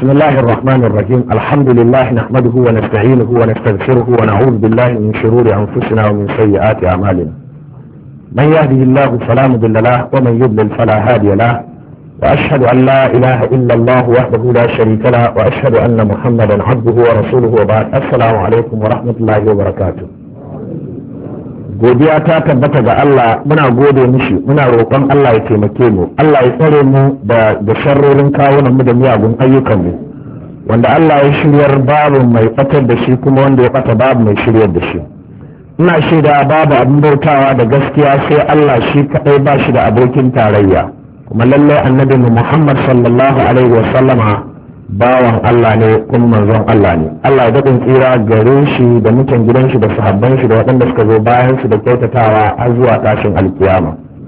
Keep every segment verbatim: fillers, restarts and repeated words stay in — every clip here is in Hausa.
بسم الله الرحمن الرحيم. الحمد لله نحمده ونستعينه ونستغفره ونعوذ بالله من شرور أنفسنا ومن سيئات أعمالنا. من يهده الله فلا مضل له ومن يضلل فلا هادي له، وأشهد أن لا إله إلا الله وحده لا شريك له، وأشهد أن محمدا عبده ورسوله، وبعد. السلام عليكم ورحمة الله وبركاته. godiya ta tabbata ga Allah, muna gode mishi, muna roƙon Allah ya taimake mu, Allah ya tsare mu da da sharrorin kawunan mu da miyagun ayyukan mu, wanda Allah ya shiryar babu mai fatar da shi, kuma wanda ya fata babu mai shiryar da shi. Ina shaida babu abin bautawa da gaskiya sai Allah shi kadai, ba shi da abokin tarayya, kuma lallai annabi Muhammad sallallahu alaihi wa sallama bawan Allah ne kuma manzon Allah ne. Allah ya daɗin tsira gare shi da mutan gidan shi da sahabban shi da waɗanda suka zo bayan su da kyautatawa har zuwa tashin alkiyama.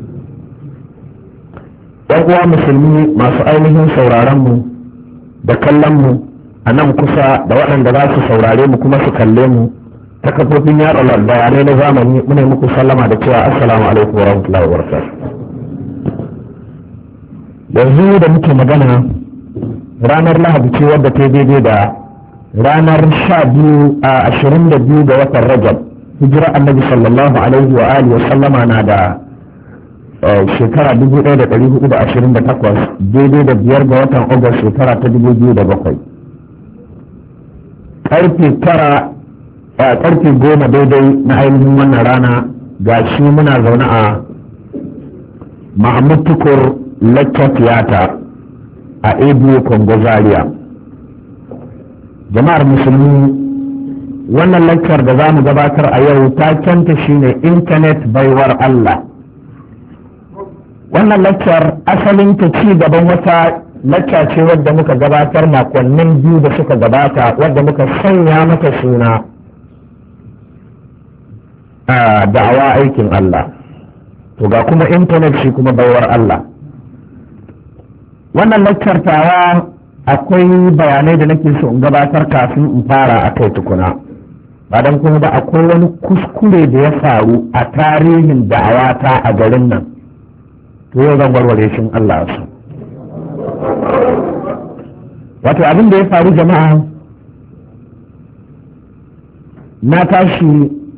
Ɗan uwa musulmi masu ainihin sauraron mu da kallon mu a nan kusa da waɗanda za su saurare mu kuma su kalle mu ta kafofin yaɗa bayanai na zamani, muna muku sallama da cewa assalamu alaikum wa rahmatullahi wa barakatuh. Yanzu da muke magana ranar lahadi ce wadda ta daidai da ranar sha biyu a ashirin da biyu ga watan rajab, hijira annabi sallallahu alaihi wa alihi wa sallama na da shekara dubu ɗaya da ɗari hudu da ashirin da takwas, daidai da biyar ga watan agus shekara ta dubu biyu da bakwai. karfe tara a karfe goma daidai na ainihin wannan rana ga shi muna zaune a Mahmud Tukur Lecture Theatre a Ebiyu Kongo Zaria. Jama'ar musulmi, wannan lakcar da za mu gabatar a yau ta kyanta shine intanet baiwar Allah. Wannan lakcar asalin ta ci gaban wata lakca ce wadda muka gabatar makonnin biyu da suka gabata, wadda muka sanya mata suna a da'awa aikin Allah. To ga kuma intanet shi kuma baiwar Allah. Wannan lakcar tawa akwai bayanai da nake so in gabatar kafin in fara a kai tukuna, ba don kuma ba akwai wani kuskure da ya faru a tarihin da'awata a garin nan, to yau zan warware shi Allah su. Wato abin da ya faru jama'a, na tashi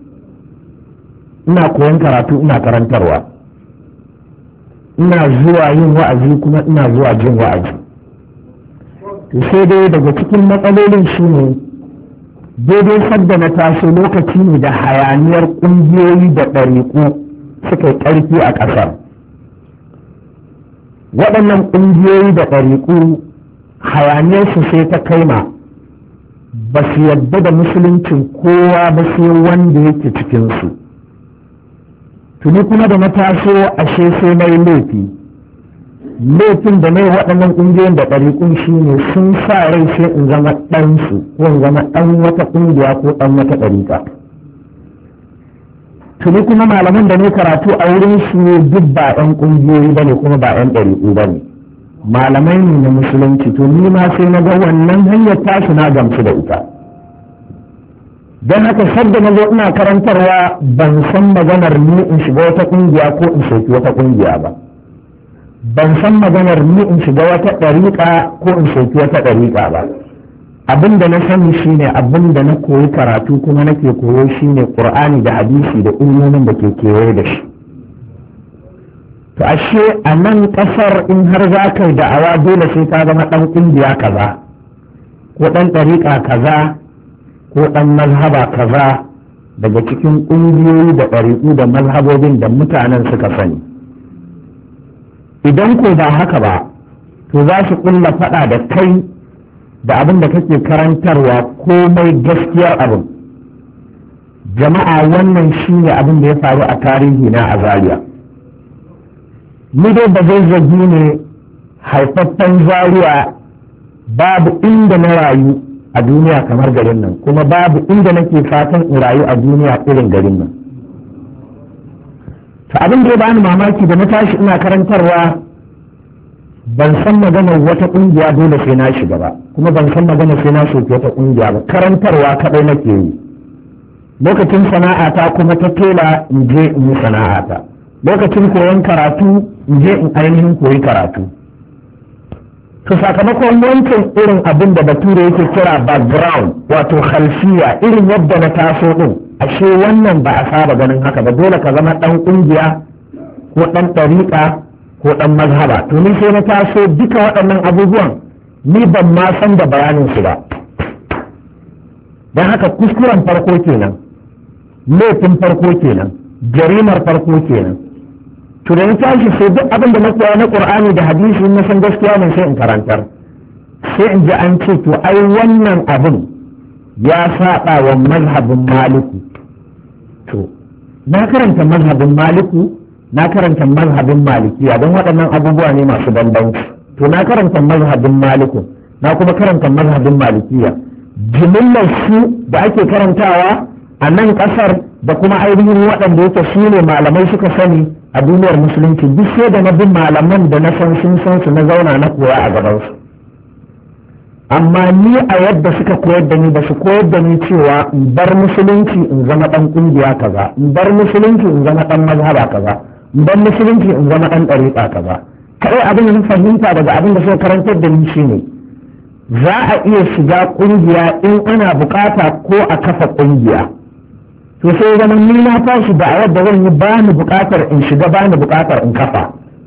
ina koyon karatu, ina karantarwa, ina zuwa yin wa'azi kuma ina zuwa jin wa'azi. To sai dai daga cikin matsalolin shi ne daidai sadda na taso lokaci ne da hayaniyar ƙungiyoyi da ɗariƙu suka yi ƙarfi a ƙasar. Waɗannan ƙungiyoyi da ɗariƙu hayaniyarsu sai ta kaima ba su yadda da musuluncin kowa ba sai wanda yake cikinsu. Tuni kuma da na taso ashe sai na yi laifi. Laifin da na yi waɗannan ƙungiyoyin da ɗariƙun shi ne sun sa rai sai in zama ɗansu ko in zama ɗan wata ƙungiya ko ɗan wata ɗariƙa. Tuni kuma malaman da ne karatu a wurin su duk ba ɗan ƙungiyoyi ba ne kuma ba ɗan ɗariƙu ba ne, malamai ne na musulunci. To ni ma sai na ga wannan hanyar tasu na gamsu da ita. Don haka sadda na zo ina karantarwa ban san maganar ni in shiga wata ƙungiya ko in soki wata ƙungiya ba, ban san maganar ni in shiga wata ɗariƙa ko in soki wata ɗariƙa ba. Abin da na sani shine abin da na koyi karatu kuma nake koyo shine Qur'ani da hadisi da ilmomin da ke kewaye da shi. To ashe a nan ƙasar in har za ka yi da'awa dole sai ka zama ɗan ƙungiya kaza ko ɗan ɗariƙa kaza ko ɗan mazhaba kaza daga cikin ƙungiyoyi da ɗariƙu da mazhabobin da mutanen suka sani. Idan ko ba haka ba, to za su ƙulla faɗa da kai da abin da kake karantarwa komai gaskiyar abin. Jama'a, wannan shi ne abin da ya faru a tarihi na a Zaria. Ni dai ba zai zagi ne haifaffen Zaria, babu inda na rayu a duniya kamar garin nan, kuma babu inda nake fatan in rayu a duniya irin garin nan. Ta abin da ya bani mamaki da na tashi ina karantarwa, ban san maganar wata ƙungiya dole sai na shiga ba, kuma ban san maganar sai na soki wata ƙungiya ba, karantarwa kaɗai nake yi. Lokacin sana'ata kuma ta tela in je in yi sana'ata, lokacin koyon karatu in je in ainihin koyi karatu. to sakamakon wancan irin abin da bature yake kira background wato khalfiya irin yadda na taso din ashe wannan ba a saba ganin haka ba dole ka zama dan kungiya ko dan ɗariƙa ko dan mazhaba to ni sai na taso duka waɗannan abubuwan ni ban ma san da bayanin su ba don haka kuskuren farko kenan laifin farko kenan jarimar farko kenan to da na tashi sai duk abin da na koya na qur'ani da hadisi na san gaskiya ne sai in karantar sai in ji an ce to ai wannan abin ya saba wa mazhabin maliku to na karanta mazhabin maliku na karanta mazhabin malikiya don waɗannan abubuwa ne masu bambanci to na karanta mazhabin maliku na kuma karanta mazhabin malikiya jimillar su da ake karantawa a nan ƙasar da kuma ainihin waɗanda yake su ne malamai suka sani a duniyar musulunci duk sai da na bin malaman da na san sun san su na zauna na koya a gabansu amma ni a yadda suka koyar da ni ba su koyar da ni cewa in bar musulunci in zama ɗan ƙungiya kaza in bar musulunci in zama ɗan mazhaba kaza in bar musulunci in zama ɗan ɗariƙa kaza kai abin da fahimta daga abin da suka karantar da ni shine za a iya shiga ƙungiya in ana bukata ko a kafa ƙungiya to sai zama ni na tashi da a yadda zan yi ba ni bukatar in shiga ba ni bukatar in kafa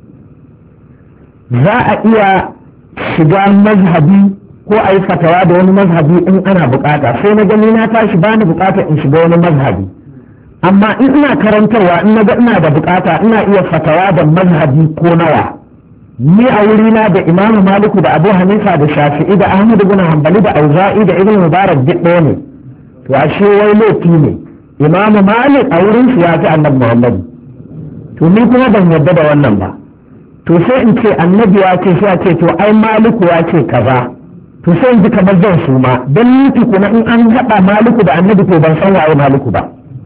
za a iya shiga mazhabi ko a yi fatawa da wani mazhabi in ana bukata sai na gani na tashi ba ni bukatar in shiga wani mazhabi amma in ina karantarwa in na ga ina da bukata ina iya fatawa da mazhabi ko nawa ni a wurina da imamu maliku da abu hanifa da shafi'i da ahmadu bin hanbali da auza'i da ibn mubarak duk ɗaya ne to ashe wai laifi ne imamu malik a wurin su ya fi annabi muhammadu to ni kuma ban yarda da wannan ba to sai in ce annabi ya ce sai a ce to ai maliku ya ce kaza to sai in ji kamar zan suma don ni tukuna in an haɗa maliku da annabi to ban san waye maliku ba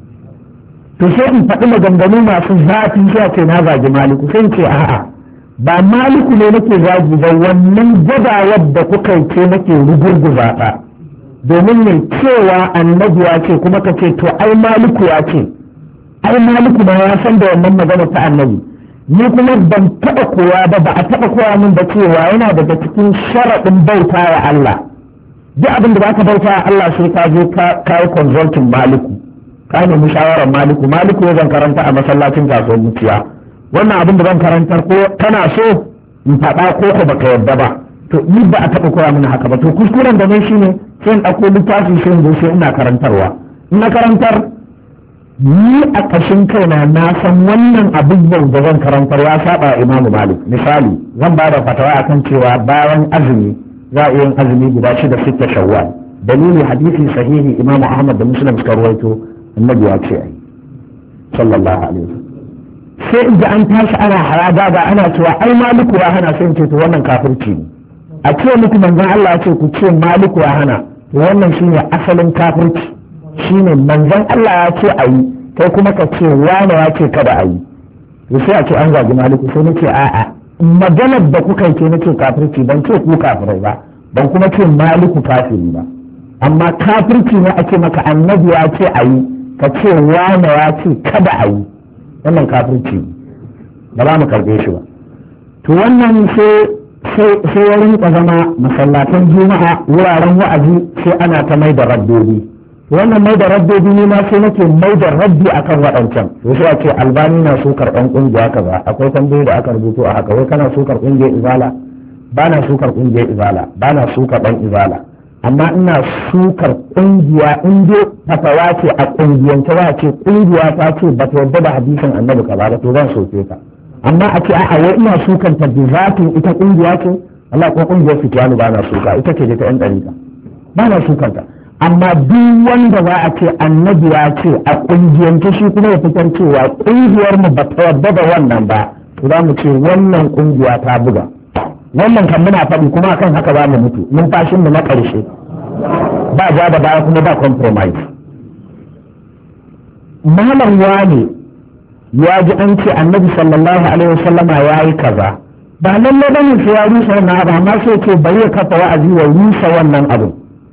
to sai in faɗi maganganu masu zafi sai a ce na zagi maliku sai in ce a'a ba maliku ne nake zagi ba wannan gwadawar da kuka yi ce nake rugurguza ta domin ne cewa annabi ya ce kuma ka ce to ai maliku ya ce ai maliku ba ya san da wannan magana ta annabi ni kuma ban taɓa kowa ba ba a taɓa kowa min ba cewa yana daga cikin sharaɗin bauta wa Allah duk abin da baka bauta wa Allah sai ka je ka yi consulting maliku ka nemi shawarar maliku maliku ya zan karanta a masallacin kasuwar muciya wannan abin da zan karantar ko kana so in faɗa ko ko baka yarda ba to ni ba a taɓa koya mini haka ba to kuskuren da ne shine sai in ɗauko littafi sai in zo sai ina karantarwa in na karantar ni a ƙashin kaina na san wannan abin yau da zan karantar ya saba imamu malik misali zan ba da fatawa akan cewa bayan azumi za a yin azumi guda shida sitta shawwal dalili hadisi sahihi imamu ahmad da muslim suka ruwaito annabi ya ce ai sallallahu alaihi wasallam sai in ji an tashi ana haraga ga ana cewa ai maliku ya hana sai in ce to wannan kafirci ne a ce muku manzon Allah ya ce ku ce maliku ya hana to wannan shine asalin kafirci shine manzon Allah ya ce ayi kai kuma ka ce wani ya ce kada ayi to sai a ce an zagi maliku sai nace a'a maganar da kuka ce nace kafirci ban ce ku kafirai ba ban kuma ce maliku kafiri ba amma kafirci ne ake maka annabi ya ce ayi ka ce wani ya ce kada ayi wannan kafirci ba za mu karbe shi ba to wannan sai sai ya rinka zama masallatan juma'a wuraren wa'azi sai ana ta mai da rabbobi wannan mai da rabbobi ne ma sai nake mai da rabbi akan waɗancan to sai a ce albani na so karɓan ƙungiya kaza akwai tambayoyi da aka rubuto a haka wai kana so karɓan ƙungiyar izala ba na sukar ƙungiyar izala ba na sukar ɗan izala amma ina sukar ƙungiya in dai fatawa ce a ƙungiyance ba ce ƙungiya ta ce ba ta yarda da hadisin annabi kaza ba to zan soke ka amma a ce a'a wai ina sukan ta bi zatin ita ƙungiya ce Allah ko ƙungiyar fitiyanu ba na suka ita ce ta yan ɗarika ba na sukan ta amma duk wanda za a ce annabi ya ce a ƙungiyance shi kuma ya fitar cewa ƙungiyar mu ba ta yarda da wannan ba to za mu ce wannan ƙungiya ta buga wannan kan muna faɗi kuma kan haka za mu mutu numfashin mu na ƙarshe ba ja da baya kuma ba compromise malam wani ya ji an ce annabi sallallahu alaihi wasallama ya yi kaza ba lalle bane sai ya rusa wannan abu amma sai ce bari ya kafa wa'azi wa rusa wannan abu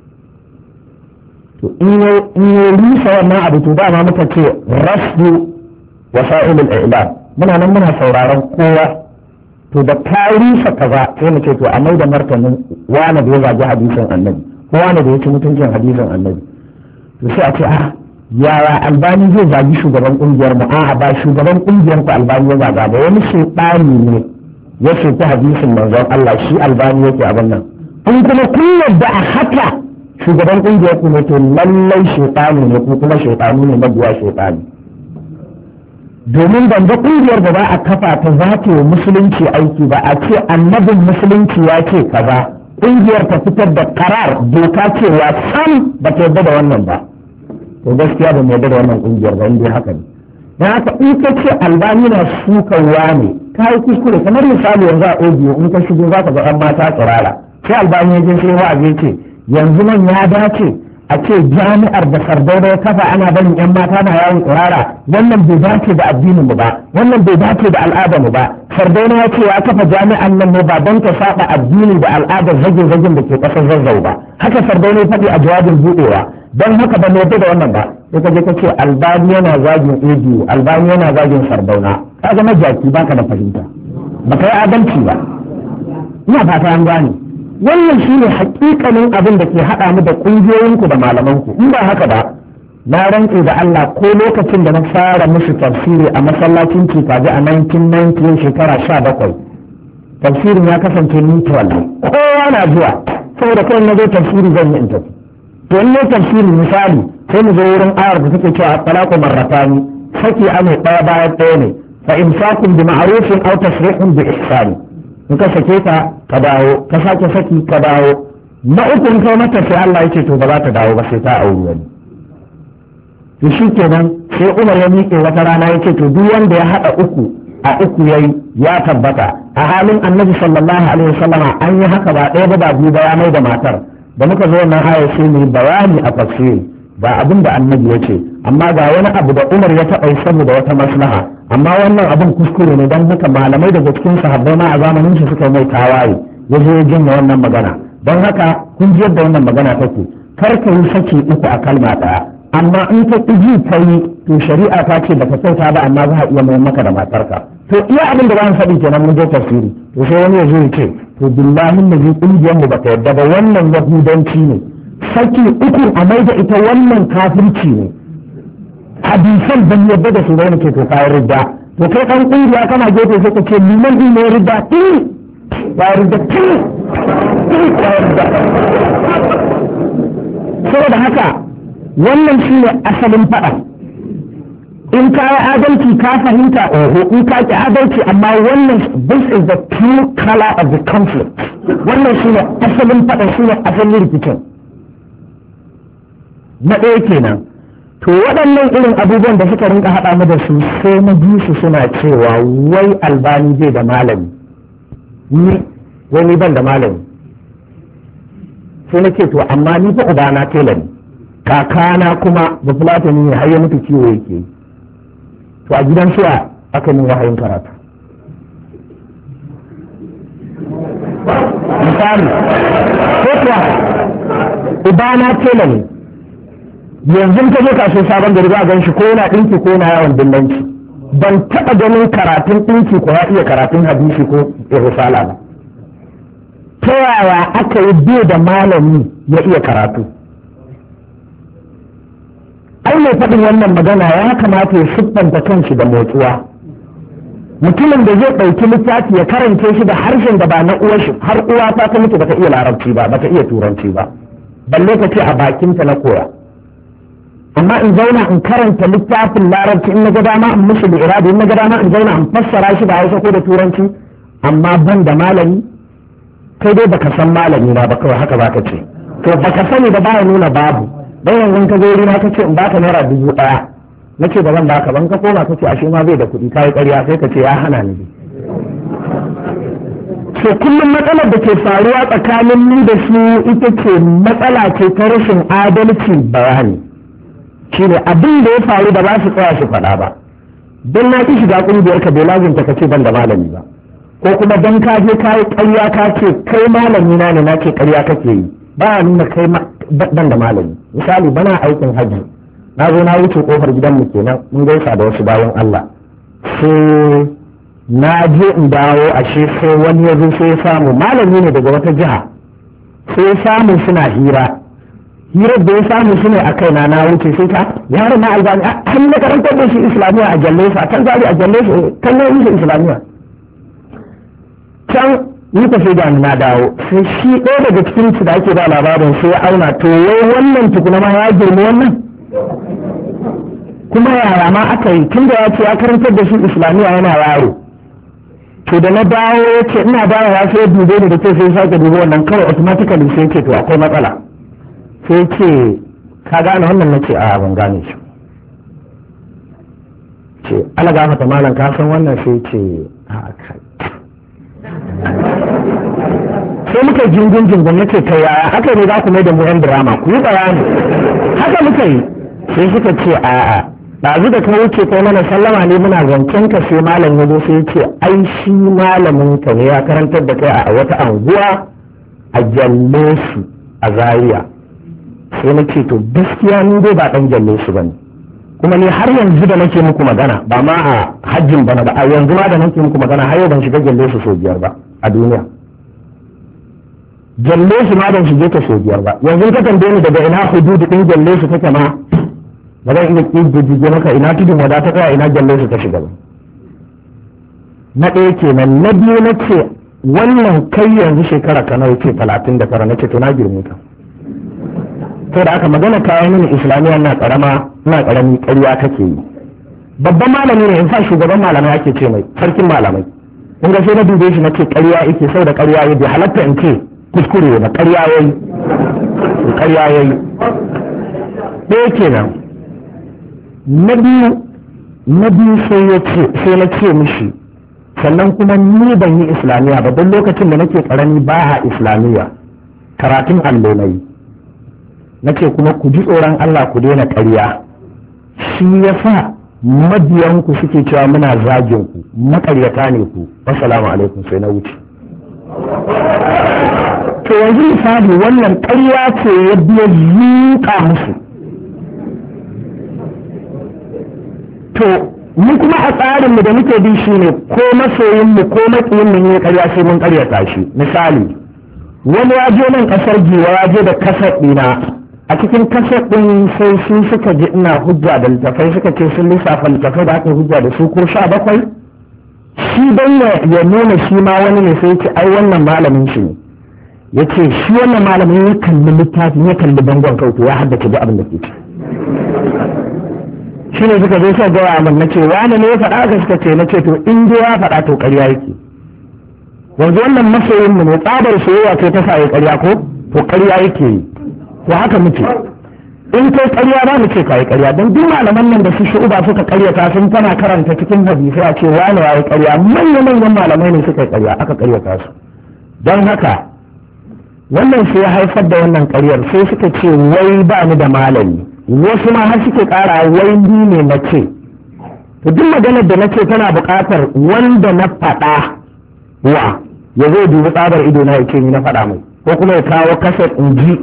to in ya rusa wannan abu to ba ma muka ce rasdu wasa'ilul i'lam muna nan muna sauraron kowa to da ka rusa kaza sai mu ce to a mai da martanin wani da ya zagi hadisin annabi ko wani da ya ci mutuncin hadisin annabi to sai a ce a yaya albani zai zagi shugaban kungiyar mu a'a ba shugaban kungiyar ku albani ya zaga da wani shaytani ne ya soki hadisin manzon Allah shi albani yake abin nan in kuma kun yadda a haka shugaban kungiyar ku ne to lallai shaytani ne ko kuma shaytani ne mabiya shaytani domin ban ga kungiyar da ba a kafa ta za ta yi musulunci aiki ba a ce annabin musulunci ya ce kaza kungiyar ta fitar da karar doka cewa sam ba ta yarda da wannan ba to gaskiya ba mu yarda da wannan kungiyar ba inda haka ne dan haka in ka ce albani na sukarwa ne ka yi kuskure kamar misali yanzu a audio in ka shigo za ka ga yan mata tsirara sai albani ya je sai wa'azi ce yanzu nan ya dace a ce jami'ar da Sardauna ya kafa ana barin yan mata na yawon tsirara wannan bai dace da addinin mu ba wannan bai dace da al'adar mu ba Sardauna ya ce ya kafa jami'an nan ne ba don ta saba addini da al'adar zagin-zagin da ke kasar Zazzau ba haka Sardauna ya faɗi a jawabin buɗewa don haka ba mai da wannan ba sai ka je ka ce albani yana zagin ediyo albani yana zagin Sardauna ka zama jaki baka da fahimta baka yi adalci ba ina fata an gane wannan shi ne hakikanin abin da ke haɗa mu da ƙungiyoyinku da malamanku in ba haka ba na rantse da Allah ko lokacin da na fara musu tafsiri a masallacin Kikaji a nineteen ninety shekara sha bakwai tafsirin ya kasance neutral ne kowa na zuwa saboda kawai na zo tafsiri zan yi in tafi to in ne tafsiri misali sai mu zo wurin ayar da take cewa talaqu marratani saki ame ɗaya bayan ɗaya ne fa imsakun bi ma'rufin aw tasrihun bi ihsani in ka sake ta ka dawo ka sake saki ka dawo na uku in kai mata sai Allah yake to ba za ta dawo ba sai ta auri wani to shi kenan sai Umar ya miƙe wata rana yake to duk wanda ya haɗa uku a uku yayi ya tabbata a halin Annabi sallallahu alaihi wasallama an yi haka ba ɗaya ba ba biyu ba ya mai da matar da muka zo wannan aya sai mu bayani a tafsiri ba abin da Annabi ya ce amma ga wani abu da Umar ya taɓa yi saboda wata maslaha amma wannan abin kuskure ne don haka malamai daga cikin sahabbai ma a zamanin shi suka mai tawaye ya zo ya jinna wannan magana don haka kun ji yadda wannan magana take kar ka yi saki uku a kalma ɗaya amma in ka ji ta yi to shari'a ta ce baka kyauta ba amma za a iya mai maka da matarka to iya abin da ba mu faɗi kenan mun je tafsiri to sai wani ya zo ya ce to billahi nabi kungiyar mu baka yadda ba wannan yahudanci ne saki uku a mai da ita wannan kafirci ne hadisan ban yadda da su zai ke to kayan ridda to kai ɗan ƙungiya kana gefe sai ka ce liman ɗin ne ridda tun ba ridda tun ba ridda saboda haka wannan shi ne asalin faɗa in ka yi adalci ka fahimta oho in ka ki adalci amma wannan this is the true color of the conflict wannan shi ne asalin faɗa shi ne asalin rikicin na ɗaya kenan to waɗannan irin abubuwan da suka rinka haɗa mu da su sai na bi su suna cewa wai albani zai da malami ni wai ni ban da malami sai na ce to amma ni fa ubana tela ne kakana kuma da fulatani ne har ya mutu ciwo yake to a gidan suwa aka min wahayin karatu misali ko kuwa ubana tela ne yanzu ka je kaso sabon gari za a gan shi ko yana ɗinki ko yana yawon dillanci ban taɓa ganin karatun ɗinki ko ya iya karatun hadisi ko risala ba ta yaya aka yi bai da malami ya iya karatu ai mai faɗin wannan magana ya kamata ya siffanta kanshi da motsuwa mutumin da zai ɗauki littafi ya karance shi da harshen da ba na uwa shi har uwa ta ta mutu bata iya larabci ba bata iya turanci ba balle ka ce a bakinta na koya amma in zauna in karanta littafin larabci in na ga dama in musu da iradi in na ga dama in zauna in fassara shi da hausa ko da turanci amma ban da malami kai dai baka san malami na ba kawai haka baka ce to baka sani da baya nuna babu dan yanzu ka zo wuri na kace in baka naira dubu daya nace ba zan baka ban ka koma kace ashe ma bai da kuɗi kai ƙarya sai ka ce ya hana ni to kullum matsalar da ke faruwa tsakanin ni da su ita ce matsala ce ta rashin adalci bayani shi ne abin da ya faru da ba su tsaya su faɗa ba don na ki shiga ƙungiyar ka bai lazimta ka ce ban da malami ba ko kuma don ka je ka yi ƙarya ka ce kai malami na ne na ce ƙarya kake yi ba a nuna kai ban da malami misali bana aikin hajji na zo na wuce kofar gidanmu kenan mun gaisa da wasu bayan Allah sai na je in dawo ashe sai wani ya zo sai ya samu malami ne daga wata jiha sai ya samu suna hira hirar da ya samu su ne a kaina na wuce sai ta yaron na albani an na karantar da shi islamiyya a jalle su a kan zari a jalle su kan na yi islamiyya can ni ka sai da na dawo sai shi ɗaya daga cikin su da ake ba labarin sai ya auna to wai wannan tukuna ma ya girma wannan kuma yara ma aka yi tun da ya ce ya karantar da shi islamiyya yana yaro to da na dawo ya ce ina dawowa sai ya dube ni da ke sai sake dubi wannan kawai automatically sai ce to akwai matsala sai ce ka gane wannan na ce a ban gane shi ce ala gafata malam ka san wannan sai ce a kai sai muka jingun jingun na ce ta yaya haka ne za ku mai da mu yan drama ku yi bayani haka muka yi sai suka ce a a ɗazu da ka wuce kai mana sallama ne muna zancen ka sai malam ya zo sai ce ai shi malamin ka ne ya karantar da kai a wata anguwa a jalle su a Zaria sai na ce to gaskiya ni dai ba dan jalle su bane kuma ni har yanzu da nake muku magana ba ma a hajjin bana ba a yanzu ma da nake muku magana har yau ban shiga jalle su sau biyar ba a duniya jalle su ma ban shige ta sau biyar ba yanzu ka tambaye ni daga ina hududu din jalle su take ma ba zan iya ƙididdige maka ina tudun wada ta tsaya ina jalle su ta shiga ba na ɗaya kenan na biyu na ce wannan kai yanzu shekara ka nawa ce talatin da tara na ce to na girme ka to da aka magana kayan mini islamiyya na karama na karami ƙarya kake yi babban malami ne in fa shugaban malamai ake ce mai sarkin malamai in ga sai na dube shi na ce ƙarya yake sau da ƙarya yayi bai halatta in ce kuskure na ƙarya yayi ƙarya yayi ɗaya kenan na biyu na biyu sai ya ce sai na ce mishi sannan kuma ni ban yi islamiyya ba don lokacin da nake karami ba a islamiyya karatun allo na yi na ce kuma ku ji tsoron Allah ku daina ƙarya shi ya sa mabiyanku suke cewa muna zagin ku maƙaryata ne ku assalamu alaikum sai na wuce to yanzu misali wannan ƙarya ce ya biya zuƙa musu to mu kuma a tsarinmu da muke bi shi ne ko masoyinmu ko maƙiyinmu ne ƙarya sai mun ƙaryata shi misali wani ya je nan ƙasar giwa ya je da kasar ɗina a cikin kasar ɗin sai su suka ji ina hujja da littafai suka ce sun lissafa littafai da aka hujja da su ko sha bakwai shi don ya nuna shi ma wani ne sai ce ai wannan malamin shi ne ya ce shi wannan malamin ya kalli littafi ya kalli bangon kautu ya haddace duk abin da ke ci shi ne suka zo sa gawa min na ce wani ne ya faɗa ka suka ce na ce to in dai ya faɗa to ƙarya yake yanzu wannan masoyin mu ne tsabar soyayya kai ta sa ya ƙarya ko to ƙarya yake yi to haka muke in kai ƙarya ba mu ce ka yi ƙarya don duk malaman nan da su shu'uba suka ƙaryata sun tana karanta cikin hadisi a ce wani ya yi ƙarya manyan manyan malamai ne suka yi ƙarya aka ƙaryata su don haka wannan sai ya haifar da wannan ƙaryar sai suka ce wai ba ni da malami wasu ma har suke ƙara wai ni ne na ce to duk maganar da na ce tana buƙatar wanda na faɗa wa ya zai dubi tsabar ido na ya ce ni na faɗa mai ko kuma ya kawo kasar in ji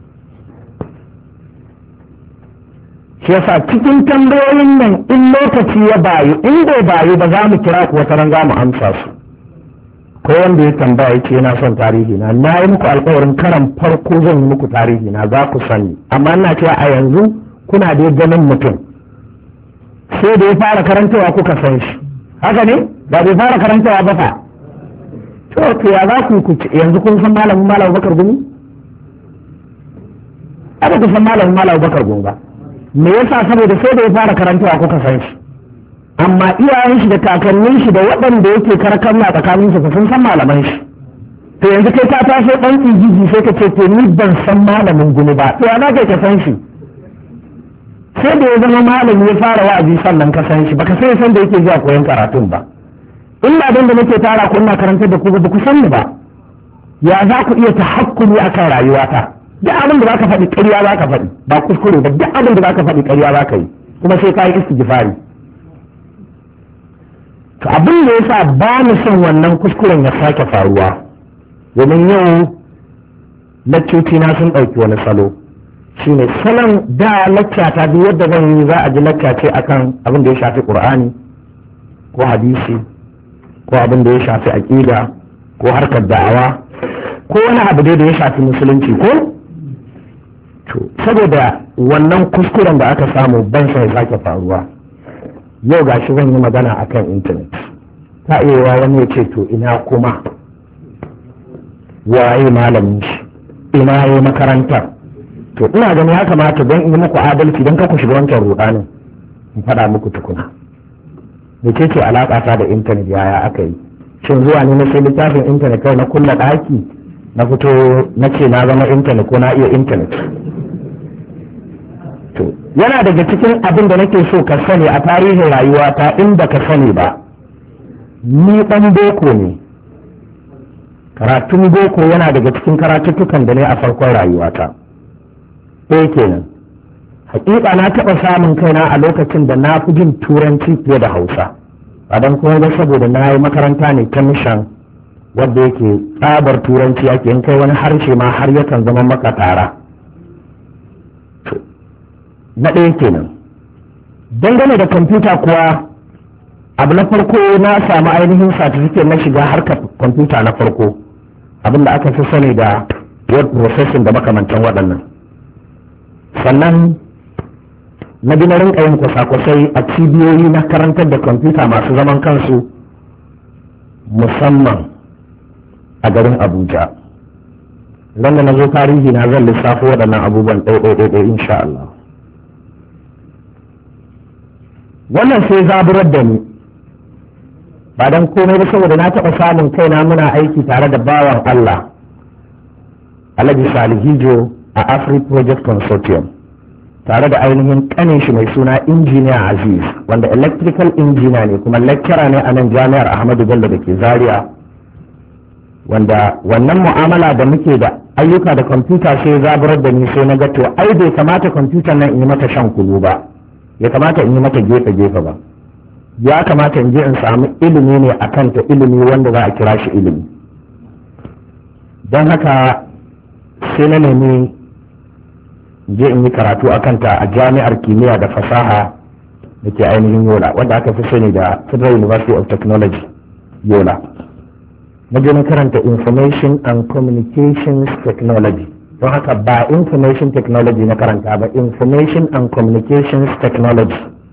shi yasa cikin tambayoyin nan in lokaci ya bayu in bai bayu ba za mu kira ku wata ran za mu amsa su ko wanda ya tambaya yake yana son tarihi na na yi muku alƙawarin karan farko zan yi muku tarihi na za ku sani amma ina cewa a yanzu kuna da ganin mutum sai da ya fara karantawa kuka san shi haka ne ba bai fara karantawa ba fa to to ya za ku yanzu kun san malamin malam Bakar Gumi aka ku san malamin malam Bakar Gumi ba me yasa saboda sai da ya fara karantawa kuka san shi amma iyayen shi da kakannin shi da waɗanda yake karkarna tsakanin su sun san malaman shi to yanzu kai ta taso ɗan tsijiji sai ka ce to ni ban san malamin Gumi ba to ya kai ka san shi sai da ya zama malami ya fara wa'azi sannan ka san shi baka sai san da yake zuwa koyon karatun ba in ba dan da nake tara ku ina karantar da ku ba ku san ni ba ya za ku iya tahakkumi akan rayuwata duk abin da zaka faɗi ƙarya zaka faɗi ba kuskure ba duk abin da zaka faɗi ƙarya zaka yi kuma sai ka yi istighfari to abin da yasa ba mu son wannan kuskuren ya sake faruwa domin yau lakcoci na sun ɗauki wani salo shine salon da lacca ta duk yadda zan yi za a ji lacca ce akan abin da ya shafi Qur'ani ko hadisi ko abin da ya shafi aƙida ko harkar da'awa ko wani abu dai da ya shafi musulunci ko to saboda wannan kuskuren da aka samu ban sai sake faruwa yau gashi zan yi magana akan intanet ta iya wani ya ce to ina kuma waye malamin shi ina yi makarantar to ina gani ya kamata don in yi muku adalci don ku shiga wancan rudanin in faɗa muku tukuna da ke ce alaƙa ta da intanet yaya aka yi shin zuwa ne na sai littafin intanet kai na kulla ɗaki na fito na ce na zama intanet ko na iya intanet to yana daga cikin abin da nake so ka sani a tarihin rayuwata inda ka sani ba ni ɗan boko ne karatun boko yana daga cikin karatuttukan da ne a farkon rayuwata ɗaya kenan hakika na taɓa samun kaina a lokacin da na fi jin turanci fiye da hausa ba don kuma ba saboda na yi makaranta ne ta mishan wadda yake tsabar turanci ake in kai wani harshe ma har yakan zama maka tara na ɗaya kenan dangane da kwamfuta kuwa abu na farko na samu ainihin certificate na shiga harkar kwamfuta na farko abin da aka fi sani da word processing da makamantan waɗannan sannan na bi na rinka yin kwasa-kwasai a cibiyoyi na karantar da kwamfuta masu zaman kansu musamman a garin abuja ran da na zo tarihi na zan lissafo waɗannan abubuwan ɗaiɗaiɗaiɗai insha Allah wannan sai zaburar da ni ba don komai ba saboda na taɓa samun kaina muna aiki tare da bawan Allah Alhaji Salihijo a Afri Project Consortium tare da ainihin kanin shi mai suna injiniya Aziz wanda electrical engineer ne kuma lecturer ne a nan jami'ar Ahmadu Bello da ke Zaria wanda wannan mu'amala da muke da ayyuka da kwamfuta sai zaburar da ni sai na ga to ai bai kamata kwamfutar nan in yi mata shan kulu ba ya kamata in yi mata gefe gefe ba ya kamata in je in samu ilimi ne a kanta ilimi wanda za a kira shi ilimi don haka sai na nemi je in yi karatu a kanta a jami'ar kimiyya da fasaha da ke ainihin yola wanda aka fi sani da Federal University of Technology yola na je na karanta information and communications technology don haka ba information technology na karanta ba information and communications technology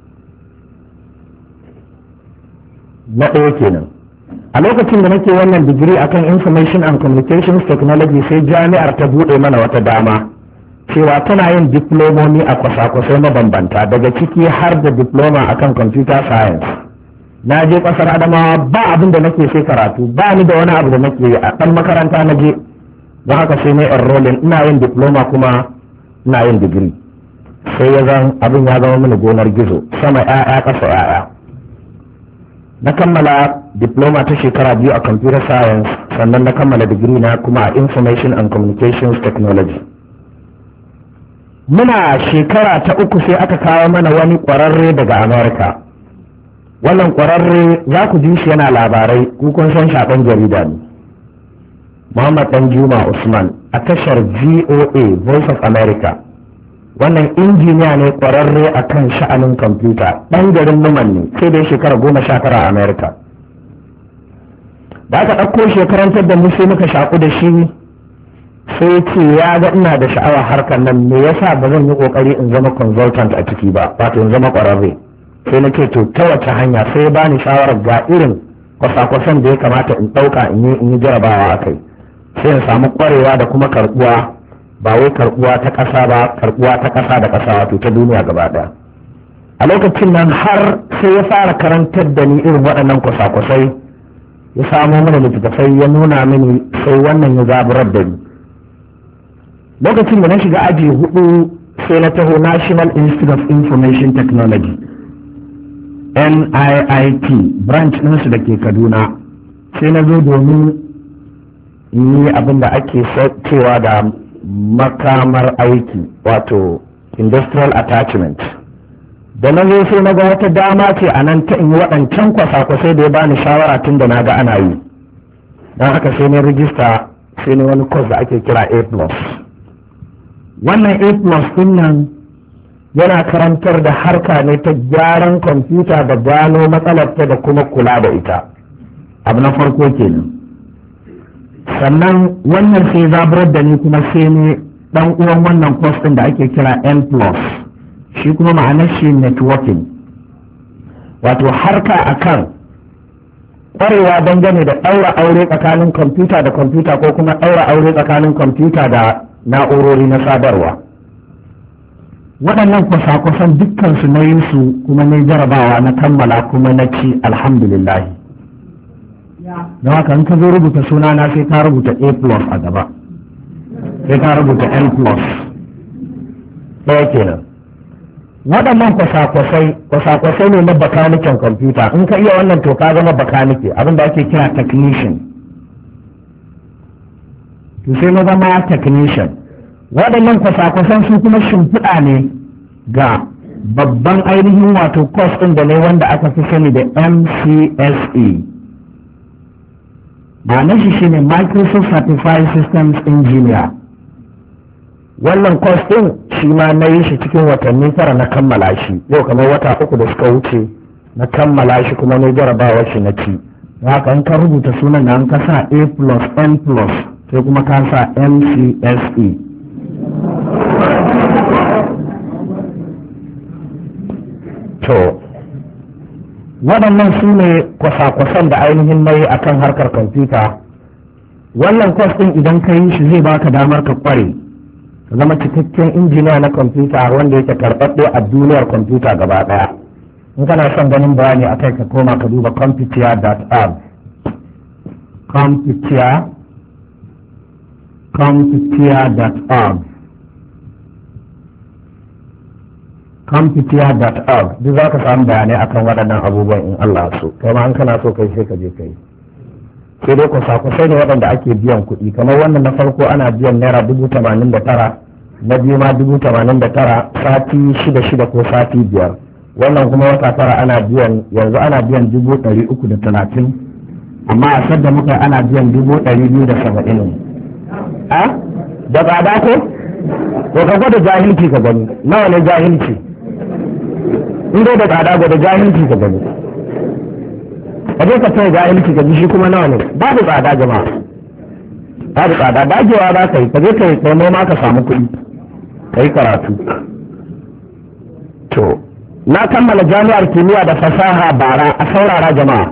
na ɗaya kenan a lokacin da nake wannan digiri akan information and communications technology sai jami'ar ta buɗe mana wata dama cewa tana yin diplomomi a kwasa-kwasai mabambanta daga ciki har da diploma akan computer science na je ƙasar adamawa ba abin da nake sai karatu ba ni da wani abu da nake a ɗan makaranta na je don haka sai na enrolling ina yin diploma kuma ina yin digiri sai ya zan abin ya zama mini gonar gizo sama 'ya'ya ƙasa 'ya'ya na kammala diploma ta shekara biyu a computer science sannan na kammala digiri na kuma a information and communications technology muna shekara ta uku sai aka kawo mana wani ƙwararre daga america wannan ƙwararre za ku ji shi yana labarai kun san shaɗan jarida ne Muhammad Danjuma Usman a tashar V O A Voice of America wannan injiniya ne ƙwararre a kan sha'anin kwamfuta ɗan garin Numan ne sai dai shekara goma sha tara a America da aka ɗauko shekarantar da mu sai muka shaƙu da shi sai ce ya ga ina da sha'awar harkar nan me yasa ba zan yi ƙoƙari in zama consultant a ciki ba wato in zama ƙwararre sai na ce to ta wace hanya sai ya bani shawarar ga irin kwasa-kwasan da ya kamata in ɗauka in yi in yi jarabawa a kai sai in samu ƙwarewa da kuma karɓuwa ba wai karɓuwa ta ƙasa ba karɓuwa ta ƙasa da ƙasa wato ta duniya gaba ɗaya a lokacin nan har sai ya fara karantar da ni irin waɗannan kwasa-kwasai ya samo mana littattafai ya nuna mini sai wannan ya zaburar da ni lokacin da na shiga aji hudu sai na taho National Institute of Information Technology N I I T branch ɗinsu da ke Kaduna sai na zo domin yi abin da ake cewa da makamar aiki wato industrial attachment da na zo sai na ga wata dama ce a nan ta in yi waɗancan kwasa-kwasai da ya bani shawara tun da na ga ana yi don haka sai na rijista sai ne wani course da ake kira A plus wannan A plus ɗin nan yana karantar da harka ne ta gyaran kwamfuta da gano matsalarta da kuma kula da ita abu na farko kenan. Sannan wannan sai zaburar da ni kuma sai ne dan uwan wannan course din da ake kira N plus, shi kuma ma'anar shi networking, wato harka akan ƙwarewa dangane da ɗaura aure tsakanin kwamfuta da kwamfuta ko kuma ɗaura aure tsakanin kwamfuta da na'urori na sadarwa. Waɗannan kwasa-kwasan dukkansu na yin su kuma na jarabawa na kammala kuma na ci alhamdulillahi. Don haka in ka zo rubuta suna na sai ka rubuta A plus a gaba, sai ka rubuta N plus ɗaya kenan. Waɗannan kwasa-kwasai kwasa-kwasai ne na bakanikin kwamfuta. In ka iya wannan to ka zama bakanike, abin da ake kira technician. To sai na zama technician. Waɗannan kwasa-kwasan su kuma shimfiɗa ne ga babban ainihin wato course ɗin da ne wanda aka fi sani da M C S E. Ma'anar shi shine Microsoft Certified Systems Engineer. Wannan course ɗin shi ma na yi shi cikin watanni tara na kammala shi, yau kamar wata uku da suka wuce na kammala shi kuma na jarabawa shi na ci. Haka in ka rubuta sunan na an ka sa A plus N plus sai kuma ka sa M C S E. To waɗannan su ne kwasa-kwasan da ainihin mai a kan harkar kwamfuta. Wannan kwas ɗin idan ka yi shi zai baka damar ka kware ka zama cikakken injiniya na kwamfuta wanda yake karɓaɓɓe a duniyar kwamfuta gaba ɗaya. In kana son ganin bayani a kai ka koma ka duba computia dot org. computia computia dot org computia dot org duk za ka samu bayanai akan waɗannan abubuwan in Allah so. Kai ma an kana so kai sai ka je kai. Sai dai kwasa-kwasai ne waɗanda ake biyan kuɗi, kamar wannan na farko ana biyan naira dubu tamanin da tara, na biyu ma dubu tamanin da tara, sati shida shida ko sati biyar. Wannan kuma wata tara ana biyan, yanzu ana biyan dubu ɗari uku da talatin, amma a sadda muka ana biyan dubu ɗari biyu da saba'in. A da tsada ko? Ko ka gwada jahilci ka gani, nawa ne jahilci? In dai da tsada gwada jahilci ka gani. Ka je ka tsaye jahilci ka ji shi kuma nawa ne? Babu tsada jama'a. Babu tsada, dagewa za ka yi, ka je ka yi kai ma ka samu kuɗi, ka yi karatu. To, na kammala jami'ar kimiyya da fasaha bara, a saurara jama'a.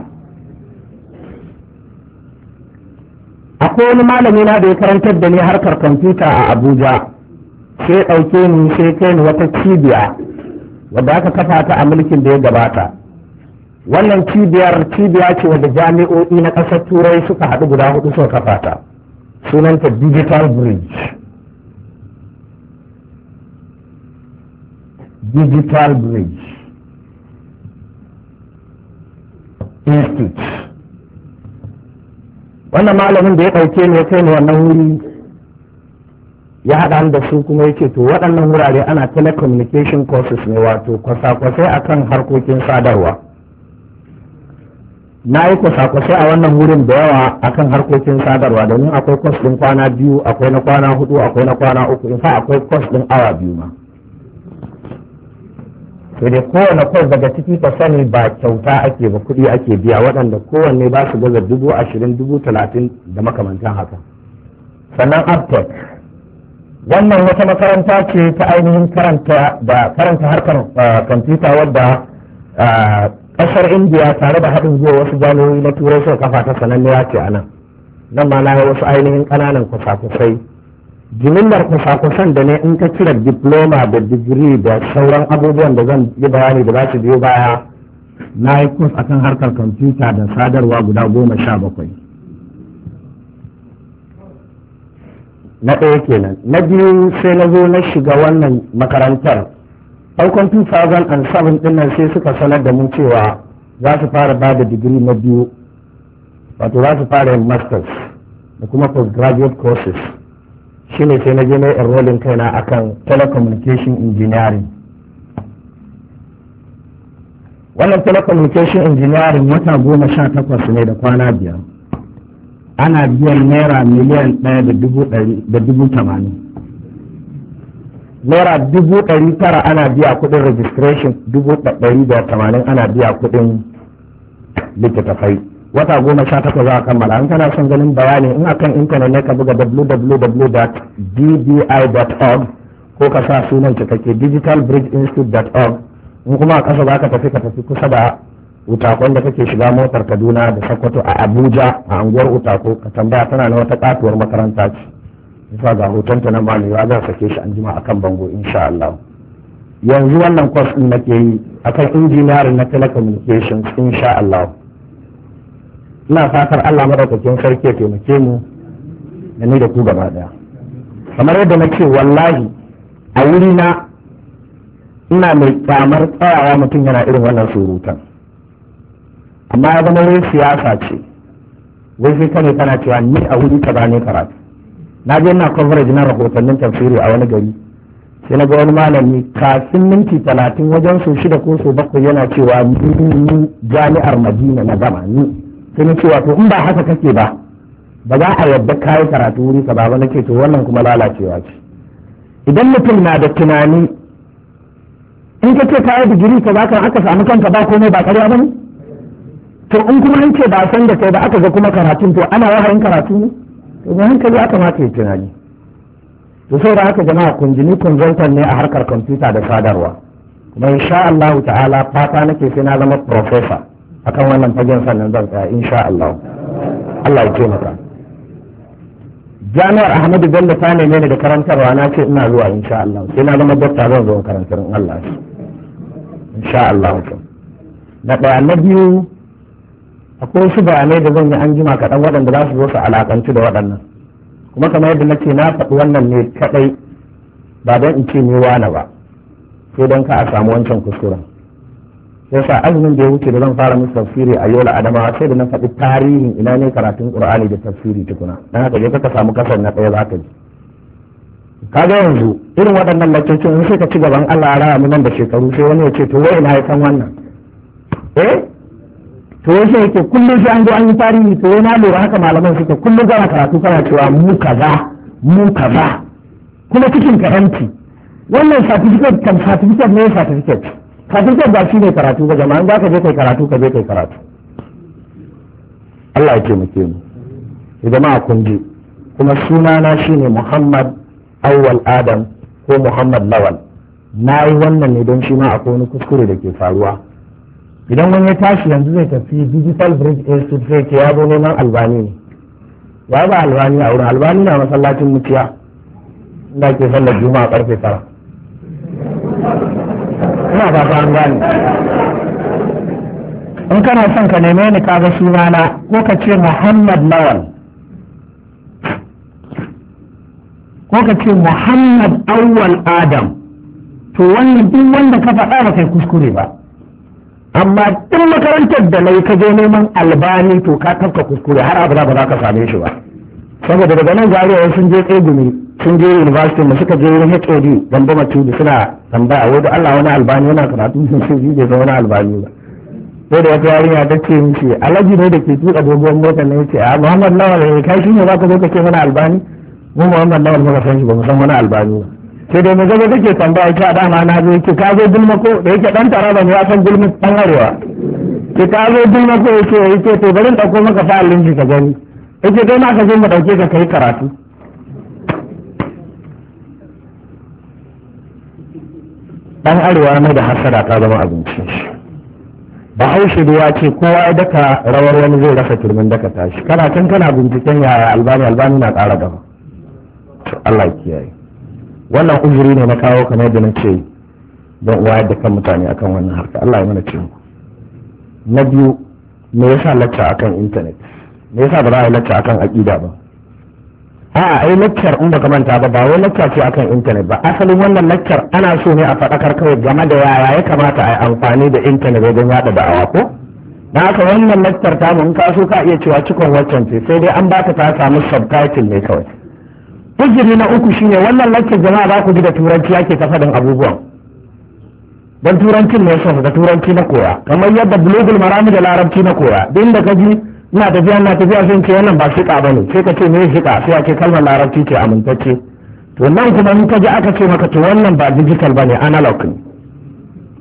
Akwai wani malami na da ya karantar da ni harkar kwamfuta a Abuja, sai ɗauke ni sai kai ni wata cibiya wadda aka kafa ta a mulkin da ya gabata. Wannan cibiyar cibiya ce wadda jami'o'i na ƙasar turai suka haɗu guda hudu suka kafa ta, sunanta Digital Bridge. Digital Bridge Institute. Wannan malamin da ya ɗauke ni ya kai ni wannan wuri ya haɗa da su kuma yake to waɗannan wurare ana telecommunication courses ne, wato kwasa-kwasai akan harkokin sadarwa. Na yi kwasa-kwasai a wannan wurin da yawa akan harkokin sadarwa, domin akwai kwas ɗin kwana biyu, akwai na kwana hudu, akwai na kwana uku, in fa akwai kwas ɗin awa biyu ma. To dai kowane kwas daga ciki ka sani ba kyauta ake ba, kuɗi ake biya, waɗanda kowanne ba su gaza dubu ashirin dubu talatin da makamantan haka. Sannan aptech, wannan wata makaranta ce ta ainihin karanta da karanta harkar kwamfuta wadda ƙasar indiya tare da haɗin zuwa wasu jami'o'i na turai suka kafa ta sananniya ce a nan. Nan ma na yi wasu ainihin ƙananan kwasa-kwasai. Jimillar kwasa-kwasan da ne in ka cire diploma da digiri da sauran abubuwan da zan yi bayani da za su biyo baya, na yi kwas akan harkar kwamfuta da sadarwa guda goma sha bakwai. Na ɗaya kenan. Na biyu sai na zo na shiga wannan makarantar. Farkon two thousand seven ɗin nan sai suka sanar da mu cewa za su fara ba da digiri na biyu, wato za su fara yin masters da kuma postgraduate courses. Shine sai na je na enrolling kaina akan telecommunication engineering. Wannan telecommunication engineering wata goma sha takwas ne da kwana biyar. Ana biyan naira miliyan ɗaya da dubu ɗari da dubu tamanin. Naira dubu ɗari tara ana biya kuɗin registration, dubu ɗari da tamanin ana biya kuɗin littattafai. wata goma sha takwas za a kammala. An kana son ganin bayani in akan intanet ne ka buga w w w dot d b i dot org ko ka sa sunan cikakke digital bridge institute dot org. in kuma a ƙasa za ka tafi ka tafi kusa da utakon da kake shiga motar Kaduna da Sokoto a Abuja a anguwar Utako ka tambaya tana na wata katuwar makaranta ce. Bisa ga hotonta na malewa zan sake shi an jima akan bango insha Allah. Yanzu wannan kwas ɗin nake yi akan engineering na telecommunications insha Allah. Ina fatar Allah madaukakin sarki ya taimake mu da ni da ku gaba daya. Kamar yadda na ce wallahi a wuri na ina mai kyamar tsayawa mutum yana irin wannan surutan. Amma ya zama wai siyasa ce. Wai sai kane kana cewa ni a wuri ka ne karatu. Na je ina coverage na rahotannin tafsiri a wani gari. Sai na ga wani malami kafin minti talatin wajen su shida ko su bakwai yana cewa ni jami'ar Madina na gama ni. Sai na ce wato in ba haka kake ba ba za a yadda kayi karatu wuri ka ba nake to wannan kuma lalacewa ce. Idan mutum na da tunani in ka ce kayi digiri ka ba kan aka samu kanka ba komai ba karya ba ne? To in kuma an ce ba san da kai ba aka ga kuma karatun to ana wahayin karatu ne? To ga hankali aka mata ya tunani. To sai da haka jama'a kun jini consultant ne a harkar kwamfuta da sadarwa. Kuma insha Allah ta'ala fata nake sai na zama professor akan wannan fagen sannan zan tsaya insha Allah. Allah ya taimaka. Jami'ar Ahmadu Bello ta neme ni da karantarwa na ce ina zuwa insha Allah sai na zama dokta zan zo karantar in Allah shi insha Allah. Na ɗaya na biyu akwai wasu bayanai da zan yi an jima kaɗan waɗanda za su zo su alaƙanci da waɗannan kuma kamar yadda nake na faɗi wannan ne kaɗai ba don in ce ni wane ba sai don ka a samu wancan kuskuren. Yasa azumin da ya wuce da zan fara musu tafsiri a Yola Adamawa sai da na faɗi tarihin ina ne karatun Qur'ani da tafsiri tukuna dan haka je ka samu kasar na ɗaya zaka ji. Kaga yanzu irin waɗannan lakcocin in sai ka ci gaban Allah ya raya mu nan da shekaru sai wani ya ce to wai ina ya san wannan eh to sai yake kullum sai an zo an yi tarihi to na lura haka malaman suke kullum zana karatu kana cewa mu kaza mu kaza kuma cikin karanci wannan certificate kan certificate ne certificate certificate ba shi ne karatu ba jama'a za ka je kai karatu ka je kai karatu. Allah ya taimake mu. Jama'a kun ji kuma sunana shine Muhammad Awwal Adam ko Muhammad Lawal. Na yi wannan ne don shi ma akwai wani kuskure da ke faruwa. Idan wani ya tashi yanzu zai tafi Digital Bridge Institute sai ke ya zo neman albani ne. Ya ba albani a wurin albani na masallacin muciya inda ke sallar juma'a karfe tara. Ina ba ta an gane. In kana son ka neme ni kaga sunana ko ka ce Muhammad Lawal ko ka ce Muhammad Awwal Adam to wannan duk wanda ka faɗa ba kai kuskure ba. Amma duk makarantar da nayi ka je neman albani to ka tafka kuskure har abada ba za ka same shi ba. Saboda daga nan jariya sun je tsegumi sun je university da suka je wurin H O D Gambo Matudu suna tambaya wai da Allah wani albani yana karatu sun ce shi bai ga wani albani ba. Sai da wata yarinya ta ce mishi alhaji ne da ke tuka doguwar motar ne yace a Muhammad Lawal ne kai shi ne za ka zo ka ce mana albani mu Muhammad Lawal muka san shi ba mu san wani albani ba. Sai dai mai gaba take tambaya ta dama na zo yake ka zo Dulma ko da yake dan Taraba ne ya san Dulma dan Arewa. Ke ka zo Dulma ko yake yake to bari in dauko maka fa'alin ji ka gani. Yake kai ma ka zo mu dauke ka kai karatu. Dan Arewa mai da hasada ta zama abincin shi. Bahaushe da ya ce kowa ya daka rawar wani zai rasa turmin daka tashi kana kan kana binciken yaya albani albani na ƙara gaba. Allah ya kiyaye. Wannan uzuri ne na kawo kamar da na ce don wayar da kan mutane akan wannan harka Allah ya mana ce. Na biyu me yasa lacca akan internet me yasa ba za a yi lacca akan aqida ba. A'a ai laccar in baka manta ba ba wai lacca ce akan internet ba asalin wannan laccar ana so ne a faɗakar kawai game da yaya ya kamata a yi amfani da internet wajen yada da'awa ko na haka wannan laccar ta in ka so ka iya cewa cikon waccan ce sai dai an baka ta samu subtitle ne kawai. Hujjiri na uku shine wannan laccar jama'a za ku ji da turanci ake ta faɗin abubuwan don turancin ne so da turanci na koya kamar yadda bulugul marami da larabci na koya din da ka ji ina tafiya ina tafiya sun ce wannan ba shiƙa bane sai ka ce me shiƙa sai a ce kalmar larabci ce amintacce to nan kuma in ka ji aka ce maka to wannan ba digital bane analog ne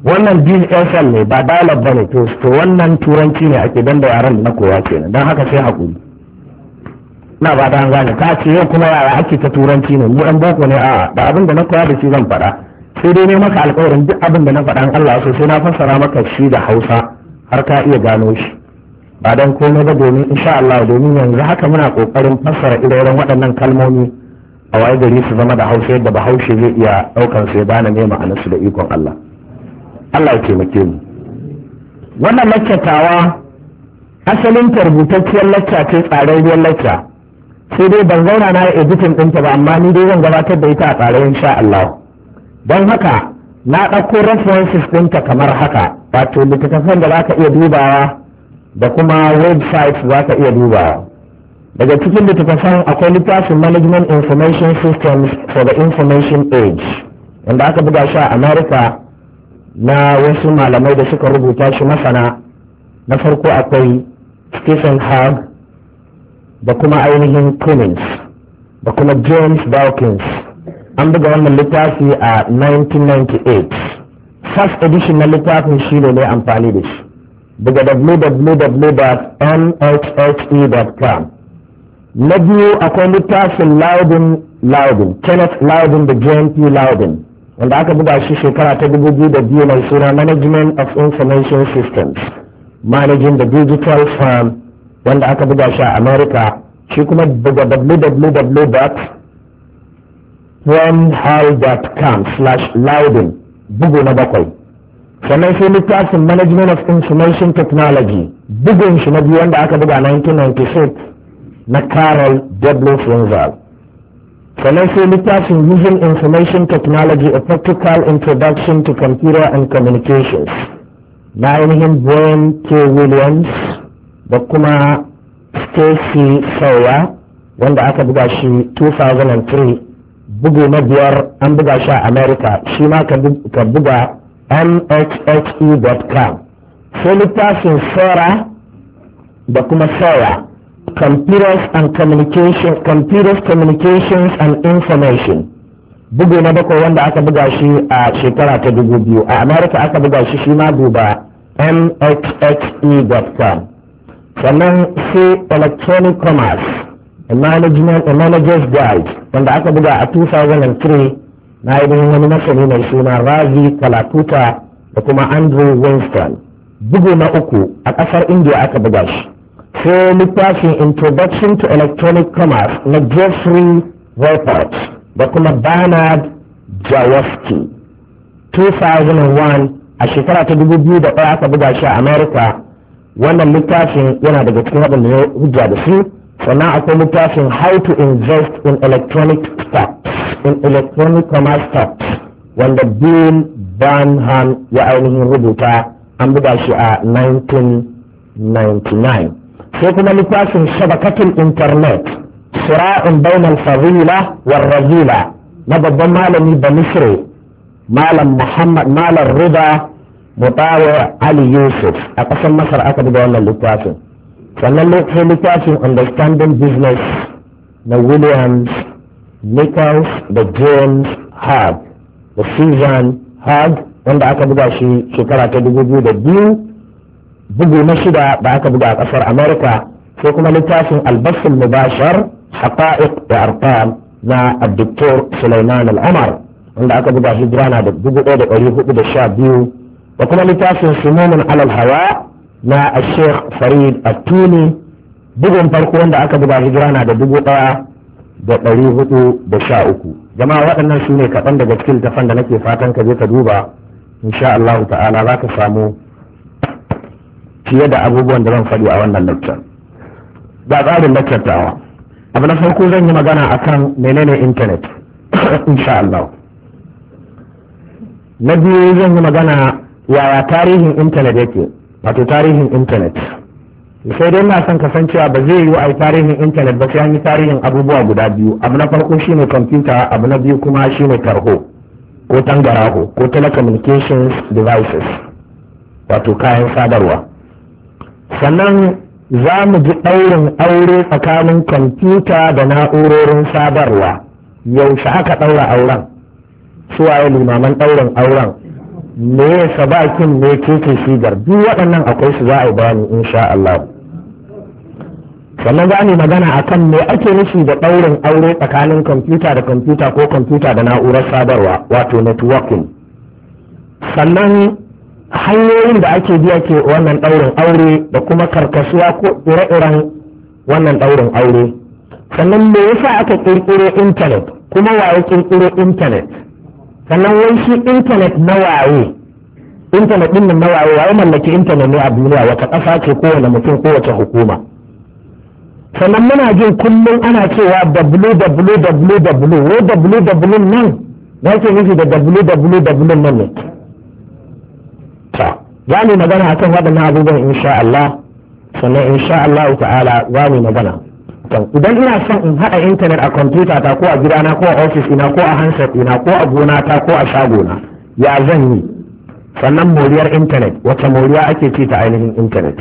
wannan D S L ne ba dialog ba ne, to wannan turanci ne ake dan da yaran da na koya kenan, don haka sai haƙuri. Na ba ta gane ka ce yau kuma yara ake ta turanci ne, mu ɗan boko ne a da abin da na koya da shi zan faɗa, sai dai ne maka alƙawarin duk abin da na faɗa Allah so sai na fassara maka shi da Hausa har ka iya gano shi. Ba dan komai ba domin insha Allah domin yanzu haka muna kokarin fassara ire-iren waɗannan kalmomi a waye gari su zama da Hausa yadda Bahaushe zai iya ɗaukar su ya gane me ma'anarsu da ikon Allah. Allah ya taimake mu. Wannan laccatawa asalin tarbutacciyar lacca ce, tsararriyar lacca, sai dai ban zauna na editin ɗinta ba, amma ni dai zan gabatar da ita a tsare insha Allah. Don haka na ɗauko references ɗinta kamar haka, wato littattafan da za ka iya dubawa da kuma website za ka iya dubawa. Daga cikin littattafan akwai littafin Management Information Systems for the Information Age, wanda aka buga shi a America na wasu malamai da suka rubuta shi masana. Na farko akwai Stephen Hagg da kuma ainihin Cummins da kuma James Dawkins. An buga wannan littafi a nineteen ninety-eight. First edition na littafin shi ne mai amfani da shi. Daga w w w dot n h h e dot com. Na biyu akwai littafin Loudon Loudon, Kenneth Loudon da J M P Loudon, wanda aka buga shi shekara ta dubu biyu da biyu mai suna Management of Information Systems, Managing the Digital Firm, wanda aka buga shi a America, shi kuma daga w w w dot penhall dot com slash Loudon, bugu na bakwai. Sannan sai littafin Management of Information Technology, bugun shi na biyu wanda aka buga nineteen ninety-six na Carol W. Frenzel. Sannan sai littafin Using Information Technology, A Practical Introduction to Computer and Communications na ainihin Brian K. Williams da kuma Stacy Sawyer, wanda aka buga shi two thousand three. Bugu na biyar an buga shi a America, shi ma ka buga m h h e dot com. Sai littafin Sora da kuma Sawyer, Computers and Communication, Computers, Communications and Information, bugu na bakwai wanda aka buga shi a shekara ta dubu biyu. A America aka buga shi shi ma duba m h h e dot com. Sannan sai Electronic Commerce, a Management, a Manager's Guide, wanda aka buga a two thousand three na ainihin wani masani mai suna Ravi Kalakuta da kuma Andrew Winston. Bugu na uku a ƙasar India aka buga shi. Sai littafin Introduction to Electronic Commerce na Jeffrey Report da kuma Bernard Jaworski, two thousand one. A shekara ta dubu biyu da ɗaya aka buga shi a America. Wannan littafin yana daga cikin waɗanda ya hujja da su. Sannan akwai littafin How to Invest in Electronic Stocks, in Electronic Commerce Stocks, wanda Bill Burnham ya ainihin rubuta, an buga shi a nineteen ninety-nine. Sai kuma littafin Shabakatul Internet, Sira'un Bainal Fadila war Razila na babban malami da Misri, Malam Muhammad Malam Rida Mutawa Ali Yusuf, a ƙasar Masar aka buga wannan littafin. Sannan sai littafin Understanding Business na Williams Nichols da James Hagg da Susan Hagg, wanda aka buga shi shekara ta dubu biyu da biyu. Bugu na shida da aka buga a ƙasar Amerika. Sai kuma littafin Albasul Mubashar, Haqa'iq da Arqam na Dr. Sulaiman Al-Umar, wanda aka buga hijira na da dubu ɗaya da ɗari hudu da sha biyu. Da kuma littafin Sumumun Alal Hawa na Sheikh Farid At-Tuni, bugun farko wanda aka buga hijira na da dubu ɗaya da ɗari hudu da sha uku. Jama'a waɗannan su ne kaɗan daga cikin littafan da nake fatan ka je ka duba, insha Allah ta'ala za ka samu fiye da abubuwan da zan faɗi a wannan lecture. Ga tsarin lecture tawa. Abu na farko zan yi magana akan menene internet insha Allah. Na biyu zan yi magana yaya tarihin internet yake, wato tarihin internet. Sai dai na son kasancewa ba zai yi a tarihin internet ba sai an yi tarihin abubuwa guda biyu. Abu na farko shine computer, abu na biyu kuma shine tarho ko tangaraho ko telecommunications devices, wato kayan sadarwa. Sannan za mu ji ɗaurin aure tsakanin kwamfuta da na'urorin sadarwa. Yaushe aka ɗaura auren, suwaye limaman ɗaurin auren, me sadakin ne keke shigar, duk waɗannan akwai su za a yi bayani insha Allah. sannan za mu magana akan me ake nufi da ɗaurin aure tsakanin kwamfuta da kwamfuta ko kwamfuta da na'urar sadarwa wato networking. sannan hanyoyin da ake biya ke wannan ɗaurin aure da kuma karkasuwa ko ire-iren wannan ɗaurin aure. sannan me yasa aka ƙirƙiro intanet, kuma waye ƙirƙiro intanet, sannan wai shi intanet na waye, intanet ɗin nan na waye, waye mallaki intanet ne a duniya, wata ƙasa ce kowane mutum ko wace hukuma. sannan muna jin kullum ana cewa www wai www nan yake nufi da www nan ne. ta za mu magana akan waɗannan abubuwan insha Allah. sannan insha Allah ta'ala za mu magana idan ina son in haɗa intanet a kwamfuta ta ko a gidana ko a ofis ina ko a handset ina ko a gona ta ko a shagona ya zan yi. sannan moriyar intanet, wacce moriya ake ce ta ainihin intanet.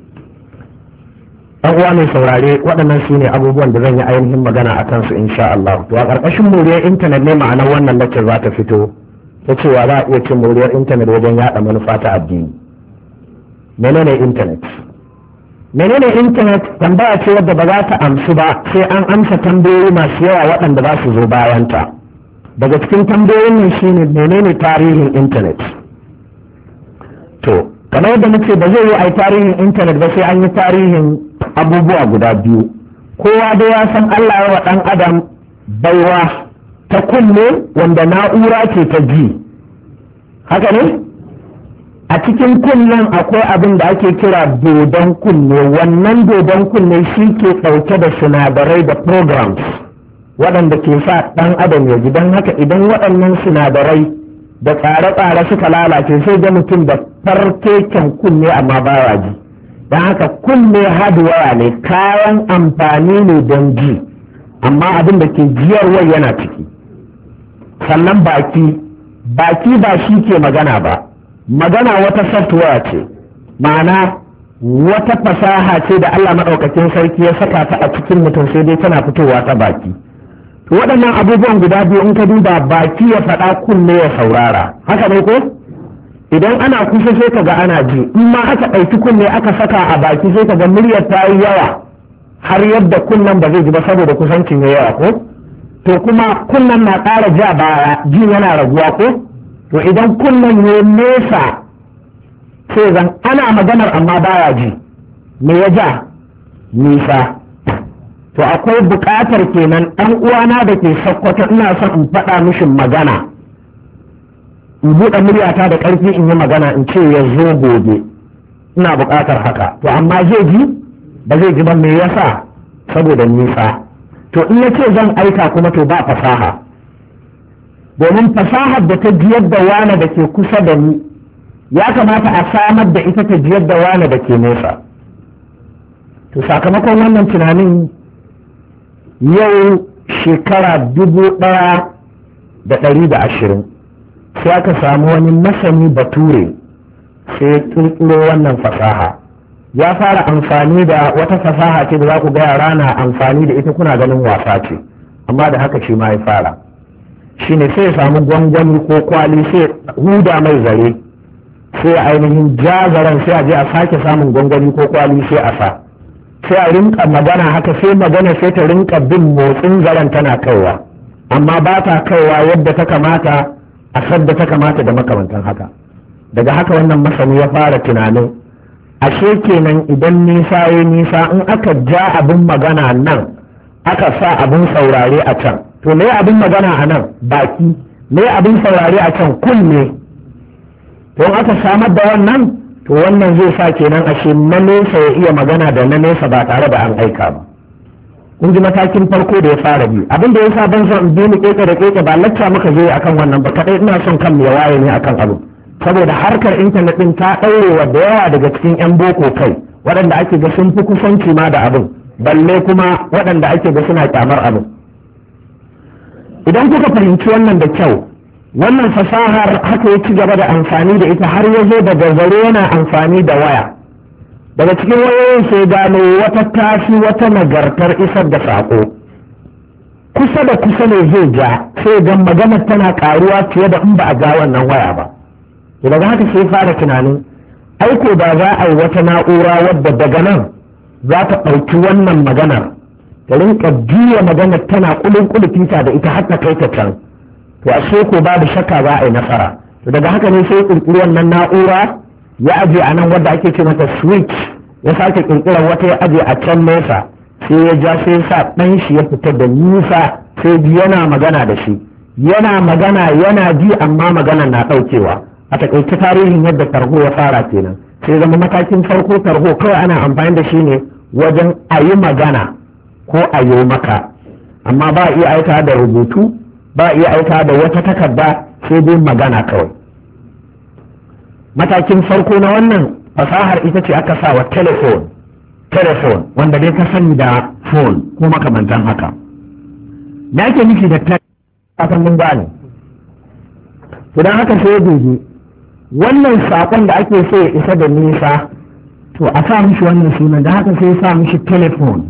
ɗan uwa mai saurare, waɗannan su ne abubuwan da zan yi ainihin magana a kansu insha Allah. To a ƙarƙashin moriyar intanet ne ma'anar wannan lecture za ta fito ta cewa za a iya cin moriyar intanet wajen yaɗa manufa ta addini. menene intanet? menene intanet tambaya ce wadda ba za ta amsu ba sai an amsa tambayoyi masu yawa waɗanda za su zo bayanta. daga cikin tambayoyin nan shine menene tarihin intanet. to kamar yadda muke ba zai yi a tarihin intanet ba sai an yi tarihin abubuwa guda biyu. kowa da ya san Allah ya wa ɗan adam baiwa ta kunne wanda na'ura ce ta ji, haka ne? a cikin kunnen akwai abin da ake kira dodon kunne. wannan dodon kunne shi ke ɗauke da sinadarai da programs waɗanda ke sa ɗan adam ya ji. don haka idan waɗannan sinadarai da tsare-tsare suka lalace sai ga mutum da farkeken kunne amma baya ji. don haka kunne hardware ne, kayan amfani ne don ji, amma abin da ke jiyarwa yana ciki. sannan baki baki ba shi ke magana ba, magana wata software ce, ma'ana wata fasaha ce da Allah maɗaukakin sarki ya saka ta a cikin mutum sai dai tana fitowa ta baki. to waɗannan abubuwan guda biyu in ka duba, baki ya faɗa kunne ya saurara, haka ne ko? idan ana kusa sai ka ga ana ji, in ma aka ɗauki kunne aka saka a baki sai ka ga muryar ta yi yawa har yadda kunnen ba zai ji ba saboda kusancin ya yawa ko? to kuma kunnen na ƙara ja baya, jin yana raguwa ko? to idan kunnen ya nesa sai zan ana maganar amma baya ji, me ya ja? nisa. to akwai buƙatar kenan ɗan uwana da ke Sokoto ina son in faɗa mishin magana, in buɗe muryata da ƙarfi in yi magana in ce ya zo gobe, ina buƙatar haka. to amma zai ji? ba zai ji ba. me yasa? saboda nisa. to in ya ce zan aika kuma to ba fasaha, domin fasahar da ta jiyar da wane da ke kusa da ni ya kamata a samar da ita ta jiyar da wane da ke nesa. to sakamakon wannan tunanin yau shekara dubu ɗaya da ɗari da ashirin sai aka samu wani masani bature sai ya ƙirƙiro wannan fasaha. ya fara amfani da wata fasaha ce da za ku ga yara na amfani da ita kuna ganin wasa ce, amma da haka shi ma ya fara. shine sai ya samu gwangwani ko kwali sai huda mai zare, sai ainihin jazaren sai a je a sake samun gwangwani ko kwali sai a sa, sai a rinka magana haka, sai magana sai ta rinka bin motsin zaren tana kaiwa, amma ba ta kaiwa yadda ta kamata a sadda ta kamata da makamantan haka. daga haka wannan masani ya fara tunanin ashe kenan idan nisa ya nisa in aka ja abin magana nan aka sa abin saurare a can, to me abin magana a nan? baki. me abin saurare a can? kunne. to in aka samar da wannan, to wannan zai sa kenan ashe na nesa ya iya magana da na nesa ba tare da an aika ba. kun ji matakin farko da ya fara bi. abin da ya sa ban son in bi mu keke da keke ba lacca muka zo akan wannan ba, kadai ina son kan ya waye ne akan abu, saboda harkar intanet din ta ɗaure wa da yawa daga cikin yan boko kai waɗanda ake ga sun fi kusanci ma da abin, balle kuma waɗanda ake ga suna kyamar abin. idan kuka fahimci wannan da kyau, wannan fasahar haka ya ci gaba da amfani da ita har ya zo daga zare yana amfani da waya. daga cikin wayoyin sai gano wata tafi wata nagartar isar da saƙo. kusa da kusa ne zai ja, sai ga maganar tana ƙaruwa fiye da in ba a ga wannan waya ba. daga haka sai fara tunanin aiko da za a yi wata na'ura wadda daga nan za ta ɗauki wannan maganar ta rinka juya maganar tana kulin kulufinta da ita har ta kai ta can, to ashe ko babu shakka za a yi nasara. To daga haka ne sai kirkiri wannan na'ura ya aje a nan wadda ake ce mata switch, ya sake kirkirar wata ya aje a can nesa, sai ya ja sai sa ɗan shi ya fita da nisa, sai ji yana magana da shi, yana magana yana ji amma magana na ɗaukewa. A takaice tarihin yadda tarho ya fara kenan, sai zama matakin farko tarho kawai ana amfani da shi ne wajen a yi magana ko a yi maka, amma ba iya aika da rubutu, ba iya aika da wata takarda, sai dai magana kawai. Matakin farko na wannan fasahar ita ce aka sa wa telefon telefon wanda dai ka sani da phone ko makamantan haka. Me ake nufi da telefon mun gane? To dan haka sai dubi wannan sakon da ake so ya isa da nisa, to a sa mishi wannan sunan, da haka sai ya sa mishi telefon.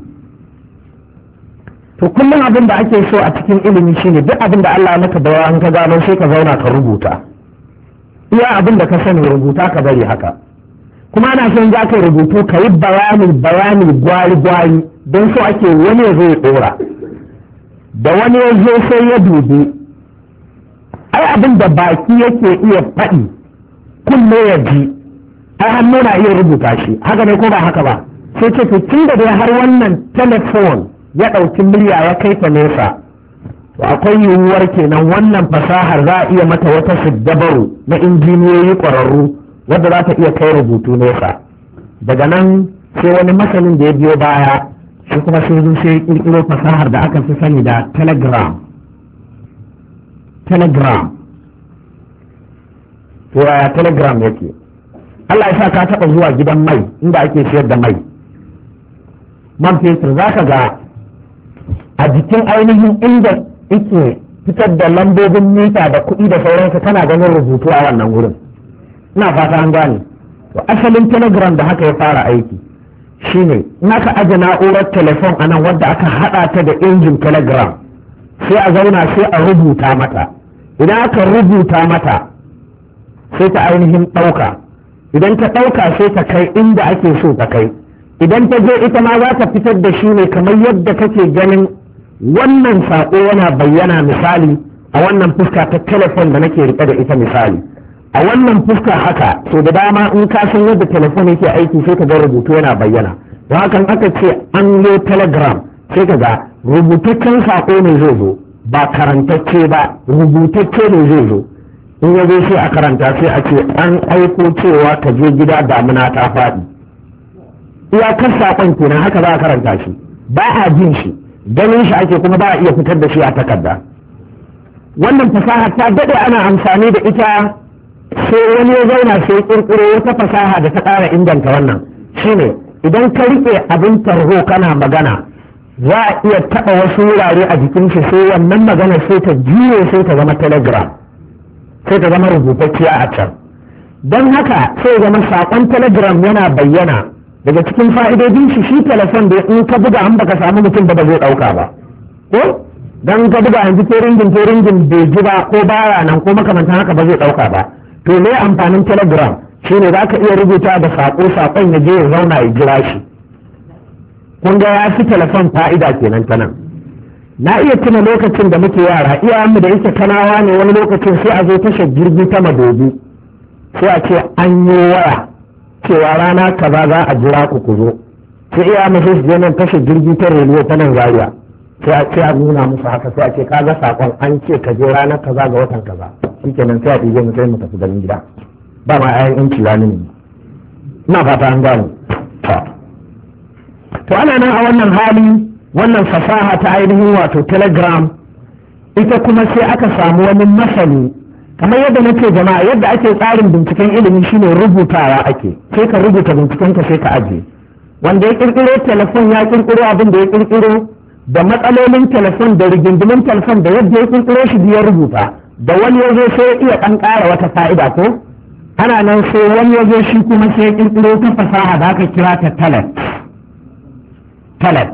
To kullum abin da ake so a cikin ilimi shine duk abin da Allah maka bawa an ka gano sai ka zauna ka rubuta. Iya abin da ka sani rubuta ka bari haka. Kuma ana son za ka rubutu ka yi bayani bayani gwari gwari don so ake wani ya zo ya dora. Da wani ya zo sai ya dubi. Ai abin da baki yake iya faɗi kunne ya ji. Ai hannu na iya rubuta shi. Haka ne ko ba haka ba? Sai ce to tun da dai har wannan telefon ya ɗauki murya ya kai ta nesa, to akwai yiwuwar kenan wannan fasahar za a iya mata wata siddabaru na injiniyoyi ƙwararru wadda za ta iya kai rubutu nesa. Daga nan sai wani masanin da ya biyo baya shi kuma sai zo sai ƙirƙiro fasahar da aka fi sani da telegram telegram to yaya telegram yake? Allah ya sa ka taɓa zuwa gidan mai inda ake sayar da mai man fetur, za ka ga a jikin ainihin inda yake fitar da lambobin mita da kuɗi da sauransu kana ganin rubutu a wannan wurin. Ina fata an gane. To asalin telegram da haka ya fara aiki shine in aka aje na'urar telefon a nan wadda aka haɗa ta da injin telegram, sai a zauna sai a rubuta mata. Idan aka rubuta mata sai ta ainihin ɗauka, idan ta ɗauka sai ta kai inda ake so ta kai. Idan ta je ita ma za ta fitar da shi ne kamar yadda kake ganin wannan saƙo yana bayyana misali a wannan fuska ta telefon da nake riƙe da ita misali. A wannan fuska haka, so da dama in ka san yadda telefon yake aiki sai ka ga rubutu yana bayyana. Don hakan aka ce an yi telegram sai ka ga rubutaccen saƙo ne zai zo, ba karantacce ba, rubutacce ne zai zo. In ya zo sai a karanta sai a ce an aiko cewa ka je gida damuna ta faɗi. Iyakar saƙon kenan haka za a karanta shi, ba a jin shi, ganin shi ake kuma ba a iya fitar da shi a takarda. Wannan fasaha ta daɗe ana amfani da ita, sai wani ya zauna sai ƙirƙiro wata fasaha da ta ƙara inganta wannan. Shine idan ka riƙe abin tarho kana magana, za a iya taɓa wasu wurare a jikin shi sai wannan magana sai ta juye sai ta zama telegram, sai ta zama rubutacciya a can. Don haka sai zama saƙon telegram yana bayyana. Daga cikin fa'idodin shi shi telefon da in ka buga an baka samu mutum ba ba zai ɗauka ba, ko dan ka buga yanzu ko ringin ko ringin bai ji ba ko baya nan ko makamantan haka ba zai ɗauka ba. To me amfanin telegram shine za ka iya rubuta da saƙo saƙon ya je ya zauna ya jira shi. Kun ga ya fi telefon fa'ida kenan ta nan. Na iya tuna lokacin da muke yara iyayenmu da yake kanawa ne wani lokacin sai a zo tashar jirgi ta Madobi sai a ce an yi waya cewa rana kaza za a jira ku ku zo, sai iya masu su je nan tashar jirgi ta rediyo ta nan Zaria, sai a ce a nuna musu haka sai a ce kaga sakon an ce ka je ranar kaza ga watan kaza, shikenan sai a ɗige mu sai mu tafi ganin gida, ba ma ayan yanci rani ne. Ina fata an gano. To ana nan a wannan hali wannan fasaha ta ainihin wato telegram ita kuma sai aka samu wani masani. Kamar yadda na ce jama'a yadda ake tsarin binciken ilimi shine rubutawa ake, sai ka rubuta bincikenka sai ka ajiye. Wanda ya kirkiro telefon ya kirkiro abin da ya kirkiro da matsalolin telefon da rigingimin telefon da yadda ya kirkiro shi ya rubuta, da wani ya zo sai ya iya ɗan ƙara wata fa'ida ko ana nan sai wani ya zo shi kuma sai ya kirkiro ta fasaha da aka kira ta talet talet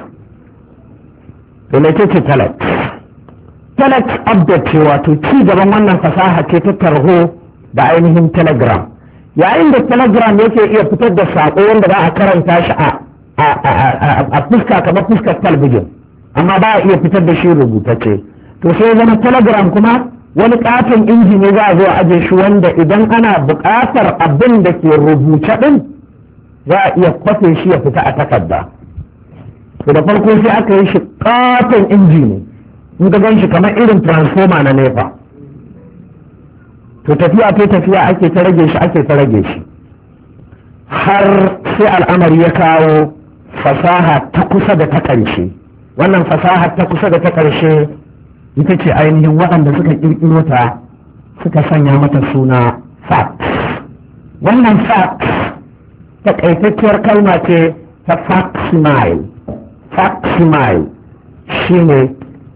to me ce talet talet update ce wato ci gaban wannan fasaha ce ta tarho da ainihin telegram. Yayin da telegram yake iya fitar da saƙo wanda za a karanta shi a fuska kamar fuskar talbijin, amma ba a iya fitar da shi rubutacce. To sai zama telegram kuma wani katon inji ne za a zo a aje shi wanda idan ana buƙatar abin da ke rubuce ɗin za a iya kwafe shi ya fita a takarda. To da farko sai aka yi shi katon inji ne, in ka gan shi kamar irin transformer na nefa. To tafiya ta tafiya ake ta rage shi ake ta rage shi har sai al'amari ya kawo fasaha ta kusa da ta ƙarshe. Wannan fasaha ta kusa da ta ƙarshe ita ce ainihin waɗanda suka ƙirƙiro ta suka sanya mata suna fax. Wannan fax taƙaitacciyar kalma ce ta facsimile. Facsimile shine